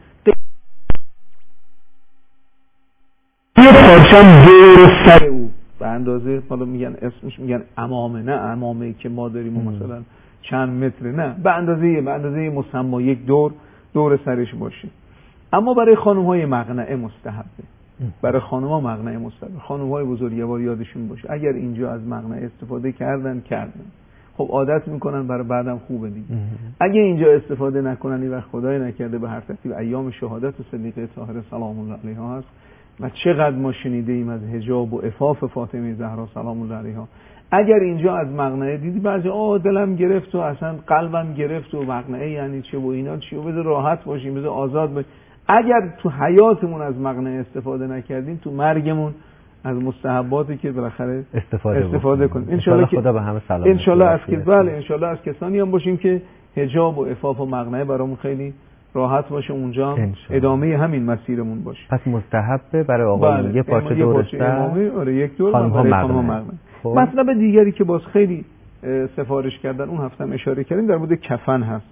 یه پارچم دور سر او به اندازه، حالا میگن اسمش میگن عمامه، نه عمامه که ما داریم و مثلا چند متره، نه، به اندازه به اندازه مسما یک دور دور سرش باشه. اما برای خانم های مقنعه مستحبه. برای خانم ها مقنعه مستحبه. خانم های بزرگوار یادشون باشه اگر اینجا از مقنعه استفاده کردن کردن خب عادت میکنن، برای بعدم خوبه دیگه. اگه اینجا استفاده نکنن و خدای نکرده به هر ترتیب ایام شهادت صدیقه طاهره سلام الله علیها هست و چقدر ما شنیده ایم از حجاب و عفاف فاطمه زهرا سلام الله علیها. اگر اینجا از مقنعه دیدی بعضی آ دلم گرفت و اصلا قلبم گرفت و مقنعه یعنی چه و اینا چی، و بذار راحت باشیم، بذار آزاد باشیم. اگر تو حیاتمون از مقنعه استفاده نکردیم، تو مرگمون از مستحباتی که بالاخره استفاده, استفاده کنیم. ان شاء الله خدا به همه سلامت. ان شاء الله از که بله ان شاء الله از کسانی هم باشیم که حجاب و عفاف و مقنعه برامون خیلی راحت باشه، اونجا ادامه همین مسیرمون باشه. پس مستحبه برای آقایون بله. یه پارچه دور سر، آره یک دور برای خانم مقنعه. خب. مطلب دیگری که باز خیلی سفارش کردن، اون هفته هم اشاره کردیم، در مورد کفن هست.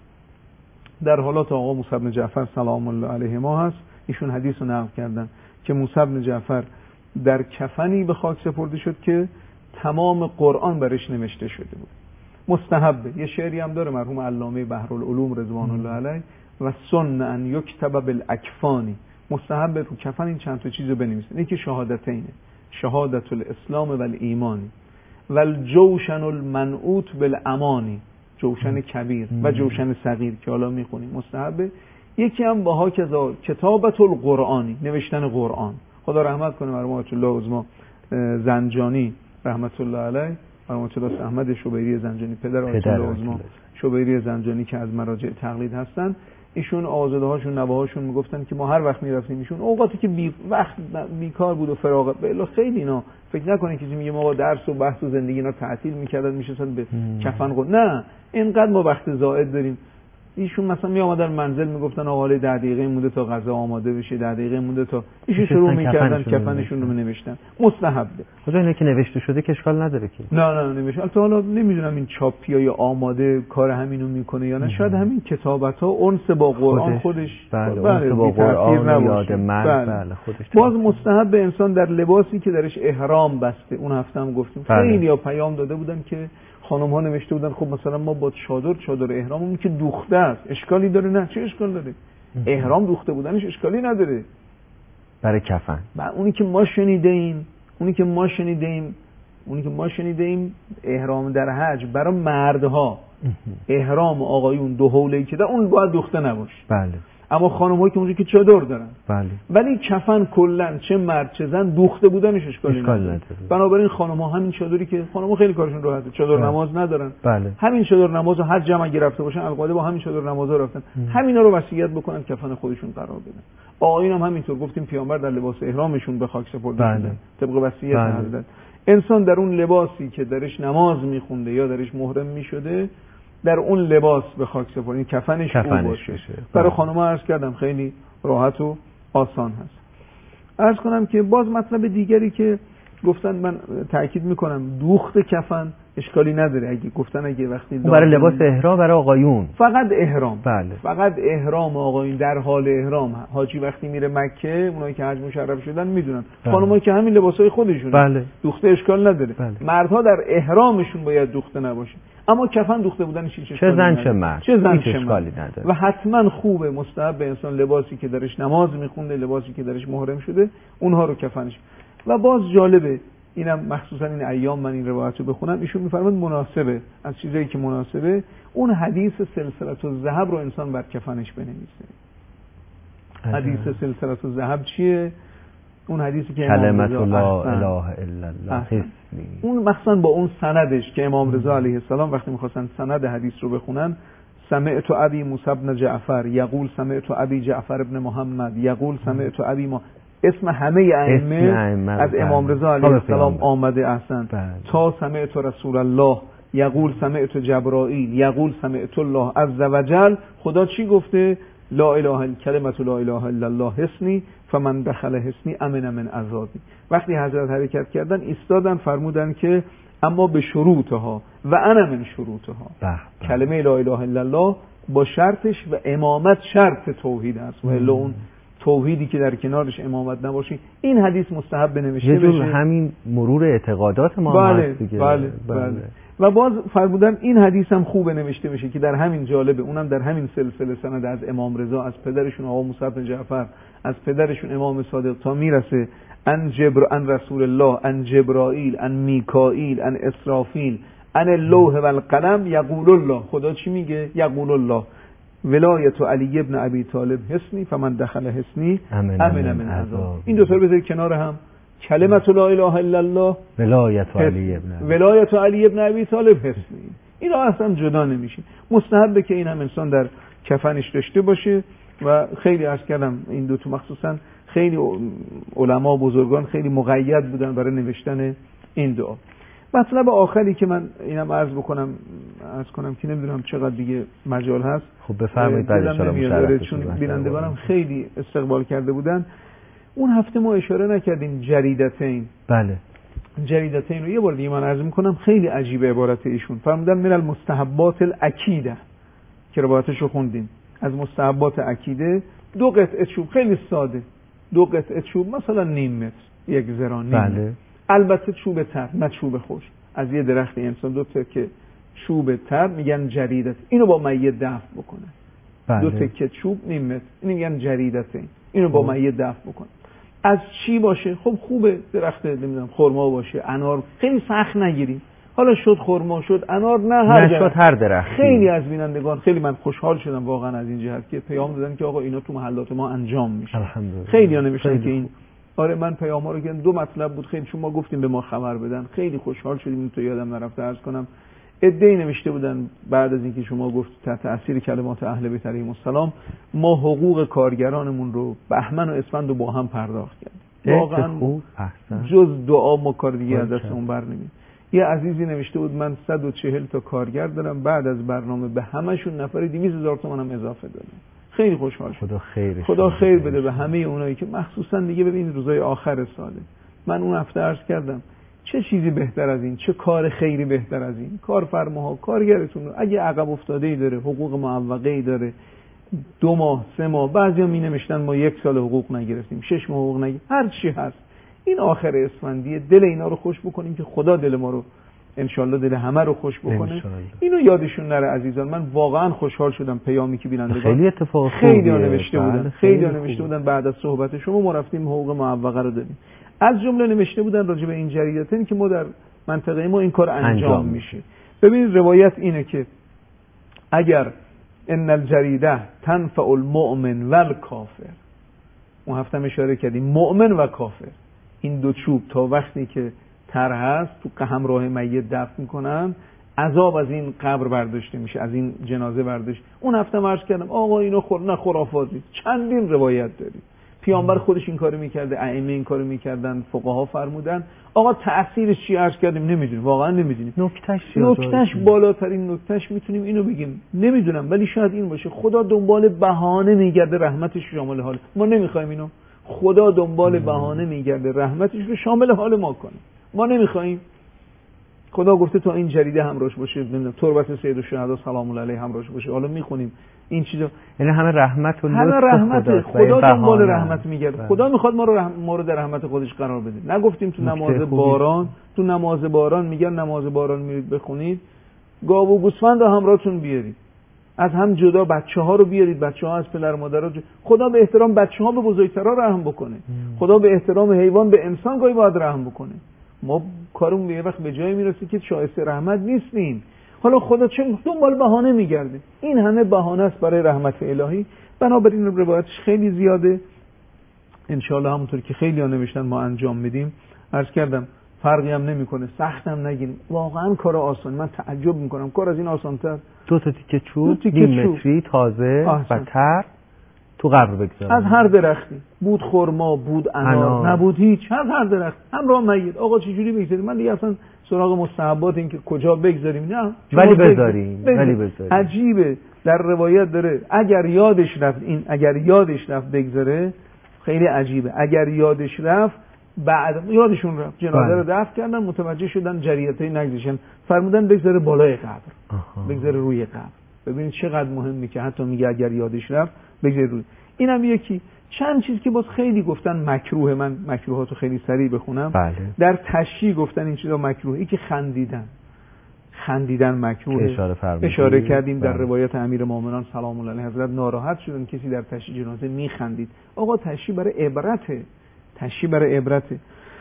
در حالات آقا موسی بن جعفر سلام الله علیه ما هست، ایشون حدیث رو نقل کردن که موسی بن جعفر در کفنی به خاک سپرده شد که تمام قرآن برش نوشته شده بود. مستحبه. یه شعری هم داره مرحوم علامه بحرالعلوم رضوان الله علیه، و سن ان یکتب بالاکفانی، مستحبه تو کفن این چند تا چیزو بنویسید. یکی شهادتینه، شهادت الاسلام و الایمانی و الجوشن المنعوت بالامانی، جوشن کبیر و جوشن صغیر که حالا میخونیم مستحبه. یکی هم با ها کذا کتابت القرآنی، نوشتن قرآن. خدا رحمت کنه مرحوم آیت الله عظما زنجانی رحمت الله علیه، مرحوم آیت الله احمد شبیری زنجانی، پدر آیت الله عظما شبیری زنجانی که از مراجع تقلید هستن، ایشون آزاده هاشون نواهاشون میگفتن که ما هر وقت میرفتیم ایشون اوقاتی که بی وقت بیکار بود و فراغت به خیلی اینا فکر نکنین که میگه ما با درس و بحث و زندگی اینا تعطیل میکردن میشستن به کفن قد، نه اینقدر ما وقت زائد داریم. ایشون مثلا می اومدن منزل میگفتن آقا ده دقیقه مونده تا غذا آماده بشه، ده دقیقه مونده تا ایشون شروع میکردن کفنشون رو مینوشتن. مستحبه. خدا اینه که نوشته شده که اشکال نداره که. نه نه نمیشه. البته حالا نمیدونم این چاپی یا آماده کار همینو میکنه یا نه، شاید همین کتابت ها انس با قرآن خودش بله انس با قرآن یاد من بله خودش. باز مستحب انسان در لباسی که درش احرام بسته، اون هفته هم گفتیم خیلی یا پیام داده بودن که خانم ها نوشته بودن خب مثلا ما با چادر چادر احراممون که دوخته است اشکالی داره؟ نه، چه اشکال داره؟ احرام دوخته بودنش اشکالی نداره. برای کفن بعد اونی که ما شنیده ایم اونی که ما شنیده ایم اونی که ما شنیده ایم احرام در حج برای مردها احرام آقایون دو حوله‌ای که دارن اون باید دوخته نباشه. بله. اما خانم‌ها که اونجا که چادر دارن. بله. ولی کفن کلا چه مرد چه زن دوخته بودنش اشکالی نداره. بنابراین خانم‌ها همین چادری که خانم‌ها خیلی کارشون راحته، چادر بله. نماز ندارن. بله. همین چادر نمازو هر جمع گرفته باشن القاعده با همین چادر نمازا رفتن. همینا رو وصیت بکنن کفن خودشون قرار بدن. آقایون هم همینطور گفتیم پیامبر در لباس احرامشون به خاک سپرده بله. طبق وصیت بله. حضرت. انسان در اون لباسی که درش نماز میخونده یا درش محرم میشده در اون لباس به خاک سپردن کفنش, کفنش او باشه. برای خانم‌ها عرض کردم خیلی راحت و آسان هست. عرض کنم که باز مطلب دیگری که گفتن من تأکید میکنم دوخت کفن اشکالی نداره. اگه گفتن اگه وقتی برای لباس احرام برای آقایون فقط احرام بله. فقط احرام آقایون در حال احرام حاجی وقتی میره مکه اونایی که حج مشرف شدن میدونن بله. خانم‌ها که همین لباسای خودشونه بله. دوخته اشکال نداره بله. مردها در احرامشون باید دوخته نباشه اما کفن دوخته بودنش هیچ اشکالی نداره. چه زن چه مرد چه زن هیچ اشکالی نداره. و حتما خوبه مستحب به انسان لباسی که درش نماز میخونده لباسی که درش محرم شده اونها رو کفنش. و باز جالبه اینم مخصوصا این ایام من این روایت رو بخونم ایشون میفرماد مناسبه از چیزایی که مناسبه اون حدیث سلسله الذهب رو انسان بر کفنش بنویسه. حدیث سلسله الذهب چیه؟ اون حدیثی که کلمت لا اله الا الله حسنی. اون مخصوصا با اون سندش که امام رضا علیه السلام وقتی میخواستن سند حدیث رو بخونن سمعت ابی موسی بن جعفر یقول سمعت ابی جعفر ابن محمد یقول سمعت ابی ما اسم همه ائمه از امام رضا علیه السلام آمده احسن تا سمعت رسول الله یقول سمعت جبرائیل یقول سمعت الله عز وجل. خدا چی گفته؟ لا اله الا کلمت لا اله الا الله حسنی فمن دخل حسنی امن من عذابی. وقتی حضرت حرکت کردن ایستادن فرمودن که اما به شروطها و انا من شروطها. کلمه لا اله الا الله با شرطش و امامت شرط توحید است و الا اون توحیدی که در کنارش امامت نباشه. این حدیث مستحب بنوشته بشه. یه همین مرور اعتقادات ما بله، هست دیگه. بله بله. بله. و باز فرمودن این حدیث هم خوب نوشته بشه که در همین جالبه اونم در همین سلسله سند از امام رضا از پدرشون آقا موسی بن جعفر از پدرشون امام صادق تا میرسه ان جبر ان رسول الله ان جبرائیل ان میکائیل ان اسرافیل ان اللوح و القلم یقول الله. خدا چی میگه؟ یقول الله ولایت علی ابن ابی طالب حسنی فمن دخل حسنی امن من عذاب. این دو تا رو بذارید کنار هم. کلمت لا اله الا الله ولایت علی ابن ولایت علی ابن ابی طالب حسنی. این اصلا جدا نمیشه. مستحبه که این هم انسان در کفنش داشته باشه و خیلی عرض کردم این دو تا مخصوصا خیلی علما بزرگان خیلی مقید بودن برای نوشتن این دعا. مطلب آخری که من اینم عرض بکنم عرض کنم که نمیدونم چقدر دیگه مجال هست. خب بفرمایید بعد ان شاءالله چون بینندگانم خیلی استقبال کرده بودن. اون هفته ما اشاره نکردیم جریدتین. بله. جریدتین رو یه بار دیگه من عرض میکنم خیلی عجیبه عبارت ایشون. فرمودن من المستحبات العقیده که روایتش رو خوندیم. از مستحبات عقیده دو قطعه چوب خیلی ساده. دو قطعه چوب مثلا نیم متر یک ذراع نیم بله. متر. البته چوب تر نه چوب خوش. از یه درخت انسان دو تا که چوب تر میگن جریدت. اینو با میت دفن بکنه. بله. دو تکه چوب نیم متر اینو میگن جریدتین. اینو با میت دفن بکنه. از چی باشه؟ خب خوبه درخت نمیدونم خرما باشه انار خیلی سخت نگیریم. حالا شد خرما شد انار نه هر شد هر درخت. خیلی از بینندگان خیلی من خوشحال شدم واقعا از این جهت که پیام دادن که آقا اینا تو محلات ما انجام میشه. خیلی ها نوشتن که این آره من پیام‌ها رو که دو مطلب بود خیلی چون ما گفتیم به ما خبر بدن خیلی خوشحال شدیم. این تو یادم نرفته عرض کنم عده‌ای نوشته بودن بعد از اینکه شما گفت تحت تاثیر کلمات اهل بیت علیهم السلام ما حقوق کارگرانمون رو بهمن و اسفند رو با هم پرداخت کردیم. واقعا جز دعا ما کار دیگه از دستمون برنمیاد. یه عزیزی نوشته بود من صد و چهل تا کارگر دارم بعد از برنامه به همشون نفری دویست هزار تومان هم اضافه دادم. خیلی خوشحال شدم. خدا خیر خدا خیر بده به همه اونایی که مخصوصا دیگه ببین روزای آخر ساله. من اون هفته عرض کردم چه چیزی بهتر از این، چه کار خیری بهتر از این. کارفرماها کارگرتون رو اگه عقب افتاده‌ای داره حقوق معوقه‌ای داره دو ماه سه ماه بعضیا می نوشتن ما یک سال حقوق نگرفتیم شش ماه حقوق نگرفتیم هر چی هست این آخر اسفندیه دل اینا رو خوش بکنیم که خدا دل ما رو انشالله دل همه رو خوش بکنه. اینو یادشون نره عزیزان. من واقعا خوشحال شدم پیامی که بینندگان خیلی اتفاق خیلی ها نوشته بودن خیلی ها نوشته بودن بعد از صحبت شما ما رفتیم حقوق معوقه رو دادیم. از جمله نوشته بودن راجع به این جریدتین که ما در منطقه ما این کار انجام, انجام. میشه. ببینید روایت اینه که اگر ان الجریده تنفع المؤمن والکافر، اون هفتم اشاره کردیم مؤمن و کافر، این دو چوب تا وقتی که تر هست تو همراه میت دفن میکنن، عذاب از این قبر برداشته میشه، از این جنازه برداشت. اون هفته عرض کردم آقا اینو خور نه خرافاتی، چندین روایت داریم. پیامبر خودش این کارو میکرده، ائمه این کارو میکردن، فقها فرمودن. آقا تأثیرش چی عرض کردیم نمیدونیم، واقعا نمیدونیم. نکتهش نکتهش بالاترین نکتهش میتونیم اینو بگیم نمیدونم، ولی شاید این باشه خدا دنبال بهانه میگرده رحمتش شامل حال ما. نمیخوایم اینو، خدا دنبال بهانه میگرده رحمتش رو شامل حال ما کنه. ما نمیخوایم. خدا گفته تا این جریده همراهش باشه، نمیدونم تربت سید الشهدا سلام الله علیه همراهش باشه. حالا میخونیم این چیزا، یعنی همه رحمت و همه رحمت خدا دنبال رحمت میگرده. بله. خدا میخواد ما رو رحم... ما رو در رحمت خودش قرار بده. نگفتیم تو نماز باران، تو نماز باران میگن نماز باران میرید بخونید، گاو و گوسفند رو همراهتون بیارید، از هم جدا بچه ها رو بیارید، بچه ها از پدر مادرها. خدا به احترام بچه ها به بزرگترها رحم بکنه. خدا به احترام حیوان به انسان گاهی باید رحم بکنه. ما کارمون به یه وقت به جایی میرسه که شایسته رحمت نیستیم. حالا خدا چه دنبال بهانه میگرده؟ این همه بهانه است برای رحمت الهی. بنابراین روایتش خیلی زیاده. ان شاء الله همونطور که خیلی ها نوشتن ما انجام میدیم. عرض کردم فرقی هم نمیکنه، سخت هم نگیریم. واقعا کار آسان، من تعجب میکنم کار از این آسان‌تر. دو تا تیکه چوب نیم متری تازه و تر تو قبر بگذارم. از هر درختی، بود خرما، بود انار، نبود هیچ، از هر درخت همراه میت. آقا چه جوری بگذاریم؟ من دیگه اصلا سراغ مستحبات این که کجا بگذاریم نه، ولی بذاریم ولی بذاریم. عجیبه در روایت داره اگر یادش رفت، این اگر یادش رفت بگذاره خیلی عجیبه. اگر یادش رفت بعد یادشون رفت جنازه رو دفن کردن، متوجه شدن جریته نگذاشتن، فرمودن بگذاره بالای قبر، بگذاره روی قبر. ببینید چقدر مهمه که حتی میگه اگر یادش رفت بگذاره روی. اینم یکی. چند چیز که باز خیلی گفتن مکروه، من مکروهاتو خیلی سریع بخونم. بله. در تشییع گفتن این چیزا مکروهه. ای که خندیدن، خندیدن مکروه. اشاره فرمودید. اشاره کردیم بله. در روایت امیرالمومنین سلام الله علیه حضرت ناراحت شدن کسی در تشییع جنازه میخندید. آقا تشییع برای عبرته، تشییع برای عبرته.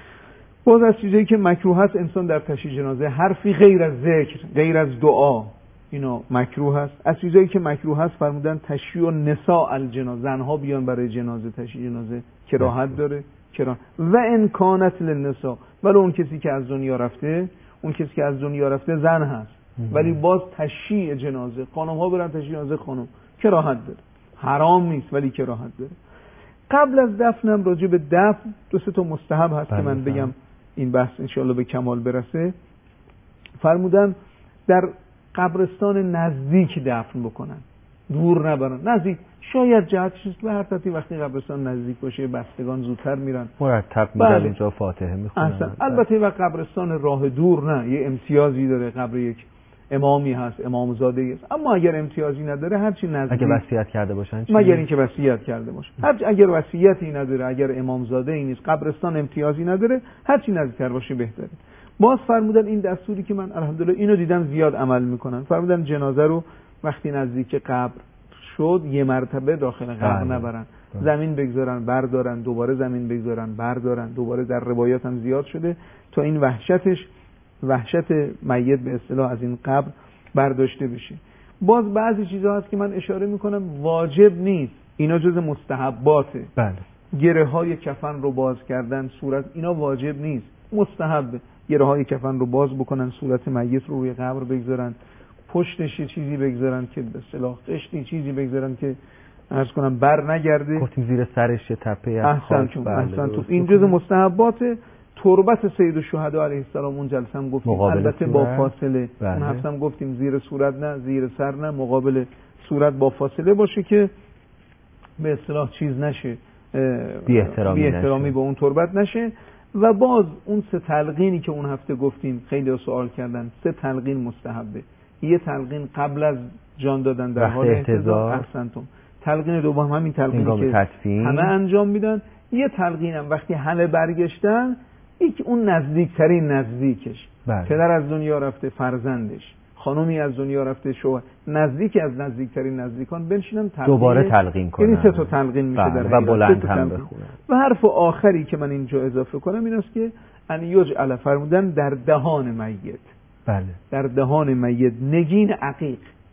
باز از چیزایی که مکروه هست انسان در تشییع جنازه حرفی غیر از ذکر، غیر از دعا، اینا مکروه هست. از چیزایی که مکروه هست فرمودن تشییع نساء الجنازه، زنها بیان برای جنازه، تشییع جنازه کراهت داره. کرا و امکانات للنساء، ولی اون کسی که از دنیا رفته، اون کسی که از دنیا رفته زن هست ولی باز تشییع جنازه، خانم ها برن تشییع جنازه خانم، کراهت داره. حرام نیست ولی کراهت داره. قبل از دفنم راجع به دفن دو سه تا مستحب هست که من بگم این بحث انشاءالله به کمال برسه. فرمودن در قبرستان نزدیک دفن بکنن، دور نبرن، نزدیک. شاید جهتش به هر ترتیب وقتی قبرستان نزدیک باشه بستگان زودتر میرن، مرتب میرن اینجا فاتحه میخونن. البته وقت قبرستان راه دور نه، یه امتیازی داره، قبر یک امامی هست، امام زاده است. اما اگر امتیازی نداره هر چی نزدیک، اگه وصیت کرده باشن چی؟ مگر اینکه وصیت کرده باشه. هر اگر وصیتی نداره، اگر امام زاده ای نیست، قبرستان امتیازی نداره، هر چی نزدیکتر باشه بهتره. باز فرمودن این دستوری که من الحمدلله اینو دیدم زیاد عمل میکنن. فرمودن جنازه رو وقتی نزدیک قبر شد یه مرتبه داخل قبر نبرن، زمین بگذارن بردارن، دوباره زمین بگذارن بردارن، دوباره. در روایات هم زیاد شده تا این وحشتش، وحشت میت به اصطلاح از این قبر برداشته بشه. باز بعضی چیزا هست که من اشاره میکنم واجب نیست، اینا جز مستحباته. بله. گره های کفن رو باز کردن، صورت، اینا واجب نیست، مستحبه. گره های کفن رو باز بکنن، صورت میت رو روی قبر بگذارن، پشتش چیزی بگذارن که به اصطلاح قشتی چیزی بگذارن که عرض کنم بر نگرده. گفتیم زیر سرش تپه از خاک. احسن تو این جز مستحبات. تربت سید الشهدا علیه السلام اون جلسه هم گفتیم البته با فاصله. بله. اون هفته هم گفتیم زیر صورت نه، زیر سر نه، مقابل صورت با فاصله باشه که به اصطلاح چیز نشه، بی احترامی, بی احترامی به اون تربت نشه. و باز اون سه تلقینی که اون هفته گفتیم خیلی سوال کردن، سه تلقین مستحبه. یه تلقین قبل از جان دادن در حال احتضار، احسنتم. تلقین دوم همین تلقینی که تدفین همه انجام میدن. یه تلقینم وقتی همه برگشتن، یک اون نزدیکترین نزدیکش، بله. پدر از دنیا رفته، فرزندش، خانومی از دنیا رفته، شوهر، نزدیک از نزدیکترین نزدیکان بنشینن تلقین، دوباره تلقین کنن. یعنی سه تا تلقین میشه در و بلند هم بخونن. و حرف آخری که من اینجا اضافه کنم این است که ان یجعل، فرمودن در دهان میت، بله، در دهان میت نگین عقیق.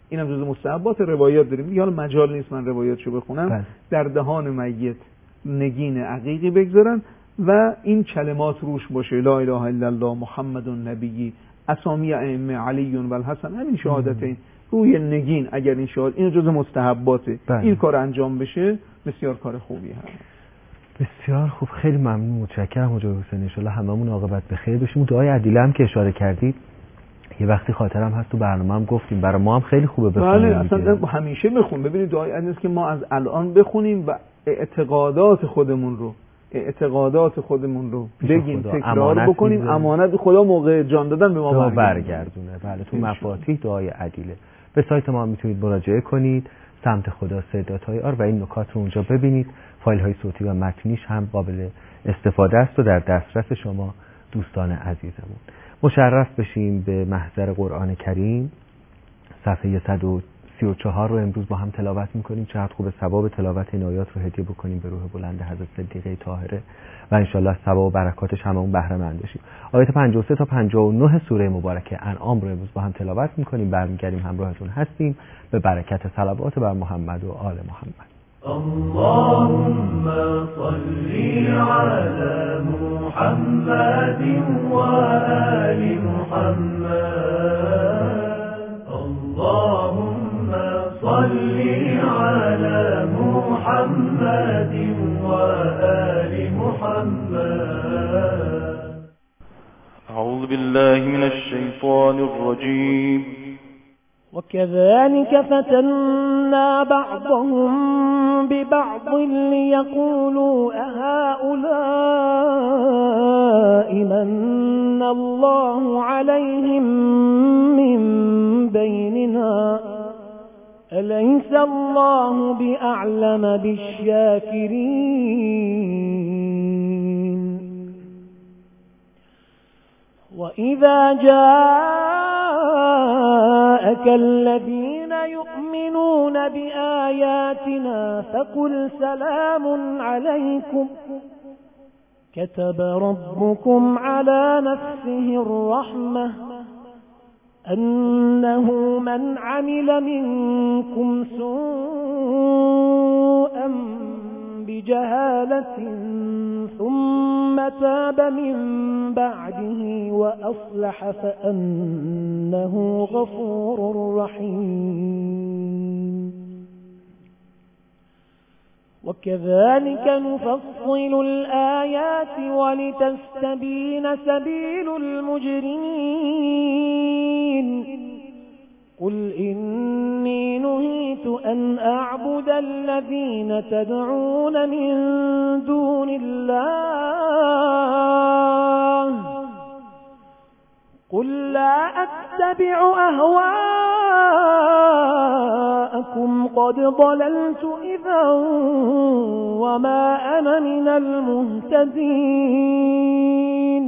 اینم جزء مستحبات روایات داریم. میگه حالا مجال نیست من روایاتشو بخونم. بله. در دهان میت نگین عقیقی بگذارن و این کلمات روش باشه، لا اله الا الله محمد نبی، اسامی ائمه علی و الحسن، همین شهادتین روی نگین. اگر این شهادت این جزء مستحباته، بله. این کار انجام بشه بسیار کار خوبی هست. بسیار خوب، خیلی ممنون، متشکرم حاج حسین. ان شاء الله هممون عاقبت به خیر بشیم. دعای عدیله هم که اشاره کردید یه وقتی خاطرم هست تو برنامه هم گفتیم، برای ما هم خیلی خوبه بخونیم. بله اصلا همیشه بخون. ببینید دعای عدیله است که ما از الان بخونیم و اعتقادات خودمون رو اعتقادات خودمون رو بگیم، تکرار بکنیم. میزه. امانت خدا موقع جان دادن به ما برگردونه. برگردونه. بله تو مفاتیح دعای عدیله. به سایت ما میتونید مراجعه کنید، سمت خدا سیدات‌های آر، و این نکات رو اونجا ببینید. فایل های صوتی و متنیش هم قابل استفاده است و در دسترس شما دوستان عزیزمون. مشرف بشیم به محضر قرآن کریم. صفحه صد و سی و چهار رو امروز با هم تلاوت میکنیم. چقدر خوب ثواب تلاوت این آیات رو هدیه بکنیم به روح بلند حضرت صدیقه طاهره و انشالله ثواب و برکاتش هممون بهره مند بشیم. آیات پنجاه و سه تا پنجاه و نه سوره مبارکه انعام رو امروز با هم تلاوت میکنیم. برمیگردیم همراهتون هستیم به برکت صلوات بر محمد و آل محمد. اللهم صل على محمد وآل محمد. اللهم صل على محمد وآل محمد. أعوذ بالله من الشيطان الرجيم. وكذلك فتنا بعضهم ببعض ليقولوا أهؤلاء من الله عليهم من بيننا أليس الله بأعلم بالشاكرين. وإذا جاءك الذين يؤمنون بآياتنا فقل سلام عليكم كتب ربكم على نفسه الرحمة أنه من عمل منكم سوءا بجهالة ثم تاب من بعده وأصلح فأنه غفور رحيم. وكذلك نفصل الآيات ولتستبين سبيل المجرمين. قل إني نهيت أن أعبد الذين تدعون من دون الله قل لا أتبع أهواءكم قد ضللت إذا وما أنا من المهتدين.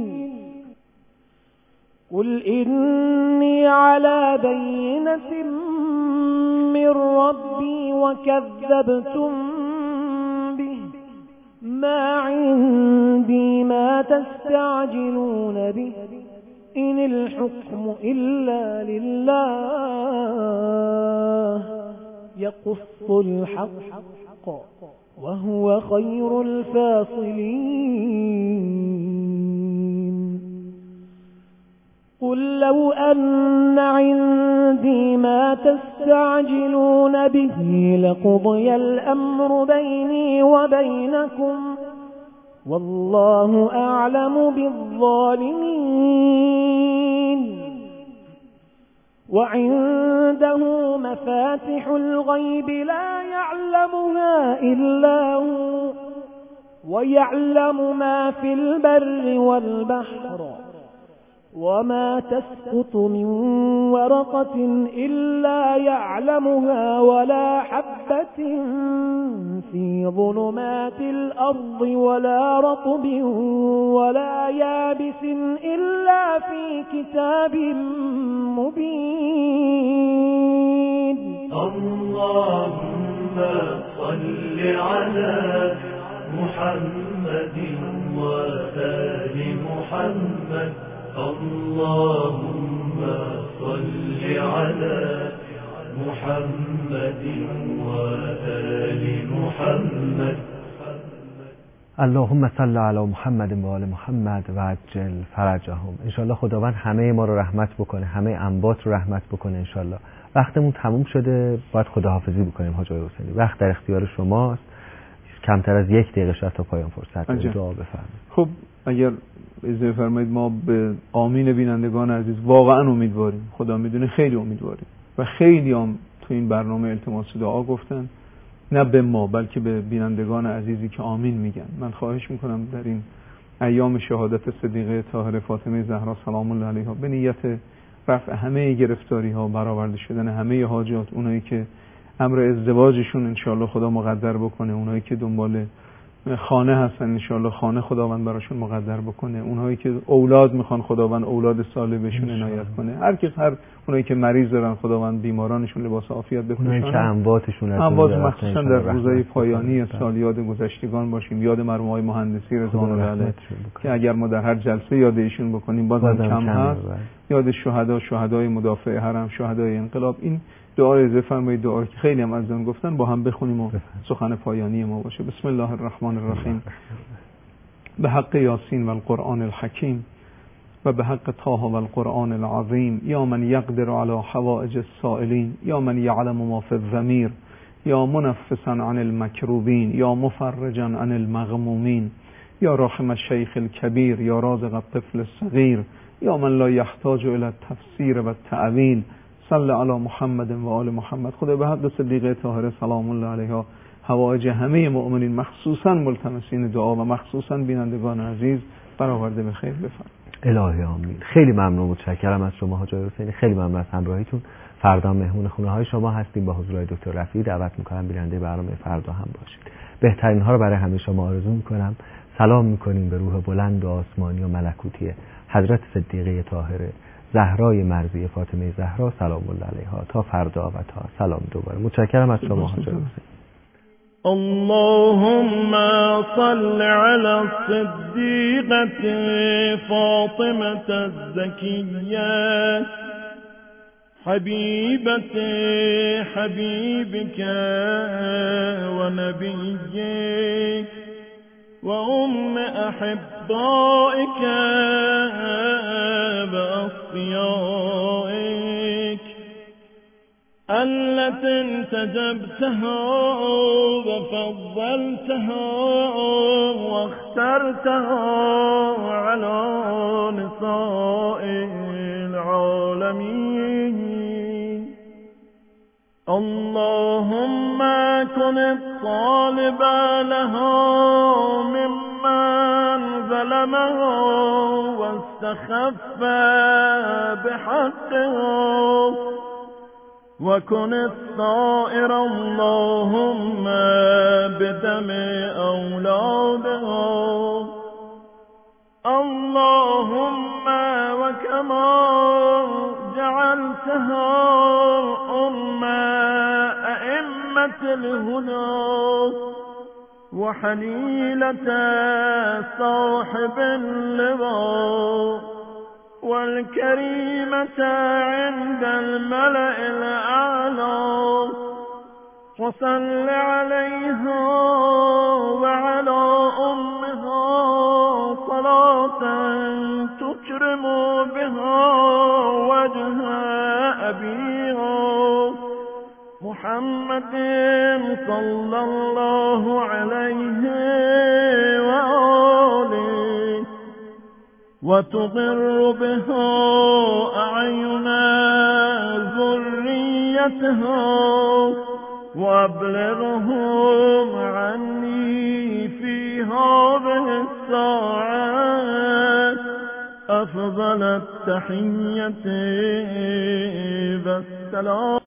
قل إني على بينة من ربي وكذبتم به ما عندي ما تستعجلون به إن الحكم إلا لله يقص الحق وهو خير الفاصلين. قل لو أن عندي ما تستعجلون به لقضي الأمر بيني وبينكم والله أعلم بالظالمين. وعنده مفاتح الغيب لا يعلمها إلا هو ويعلم ما في البر والبحر وما تسقط من ورقة إلا يعلمها ولا حبة في ظلمات الأرض ولا رطب ولا يابس إلا في كتاب مبين. اللهم صل على محمد وآل محمد. اللهم صل على محمد وآل محمد. اللهم صل علی محمد و آل محمد و عجل فرجهم. انشالله خداوند همه ما رو رحمت بکنه، همه انبات رو رحمت بکنه انشالله. وقتمون تموم شده، باید خداحافظی بکنیم حاج آقای حسینی. وقت در اختیار شماست، کمتر از یک دقیقه شد تا پایان فرصت. دعا بفرمایید. خب اگر اجازه فرمایید ما به آمین بینندگان عزیز واقعا امیدواریم. خدا میدونه خیلی امیدواریم و خیلی هم تو این برنامه التماس دعا گفتن، نه به ما بلکه به بینندگان عزیزی که آمین میگن. من خواهش میکنم در این ایام شهادت صدیقه طاهره فاطمه زهرا سلام الله علیها به نیت رفع همه گرفتاری ها، برآورده شدن همه حاجات، اونایی که امر ازدواجشون انشالله خدا مقدر بکنه، اونایی که دنبال خانه هستن انشالله خانه خداوند براشون مقدر بکنه، اونایی که اولاد میخوان خداوند اولاد صالح بهشون عنایت کنه، هر کی هر اونایی که مریض دارن خداوند بیمارانشون لباس عافیت بپوشونه، اونایی که امواتشون از اموات مخصوصا در روزهای پایانی سال یاد گذشتگان باشیم، یاد مرحومای مهندسی رضوان الله علیه که اگر ما در هر جلسه یاد ایشون بکنیم بازم کم هست، یاد شهدا، شهدای مدافع حرم، شهدای انقلاب. این دعا رو بفرمایید، دعا که خیلی هم از اون گفتن با هم بخونیم و سخن پایانی ما باشه. بسم الله الرحمن الرحیم. به حق یاسین و القرآن الحکیم و به حق طه و القرآن العظیم. یا من یقدر علی حوائج السائلین، یا من یعلم ما فی الضمیر، یا منفسا عن المکروبین، یا مفرجا عن المغمومین، یا راحم الشیخ الکبیر، یا رازق الطفل الصغیر، یا من لا یحتاج الی التفسیر و التأویل. صلی علی محمد و آل محمد. خدا به حق صدیقه طاهره سلام الله علیها حوائج همه مؤمنین مخصوصا ملتمسین دعا و مخصوصا بینندگان عزیز برآورده به خیر بفرمایید. الهی آمین. خیلی ممنون، متشکرم از شما حاج آقای حسینی، خیلی ممنون از همراهیتون. فردا مهمون خونه های شما هستیم با حضور دکتر رفیعی. دعوت میکنم بیننده برنامه فردا هم باشید. بهترین ها رو برای همه شما آرزو میکنم. سلام میکنیم به روح بلند و آسمانی و ملکوتی حضرت صدیقه طاهره زهرای مرضیه فاطمه زهرا سلام الله علیها. تا فردا و تا سلام دوباره. متشکرم از شما حاج آقای حسینی. اللهم صل على الصديقة فاطمة الزكية حبيبة حبيبك ونبيك وأم أحبائك وأصفيائك التي انتجبتها وفضلتها واخترتها على نساء العالمين. اللهم كن الطالب لها ممن ظلمها واستخف بحقها وكن الصائر اللهم بدم أولادها. اللهم وكما جعلتها أم أئمة الهدى وحليلة صاحب اللواء والكريمة عند الملأ الأعلى وصل عليها وعلى أمها صلاة تكرم بها وجه أبيها محمد صلى الله عليه وآله وتضر بها أعين ذريتها وأبلغهم عني في هذه الساعات أفضل التحية والسلام.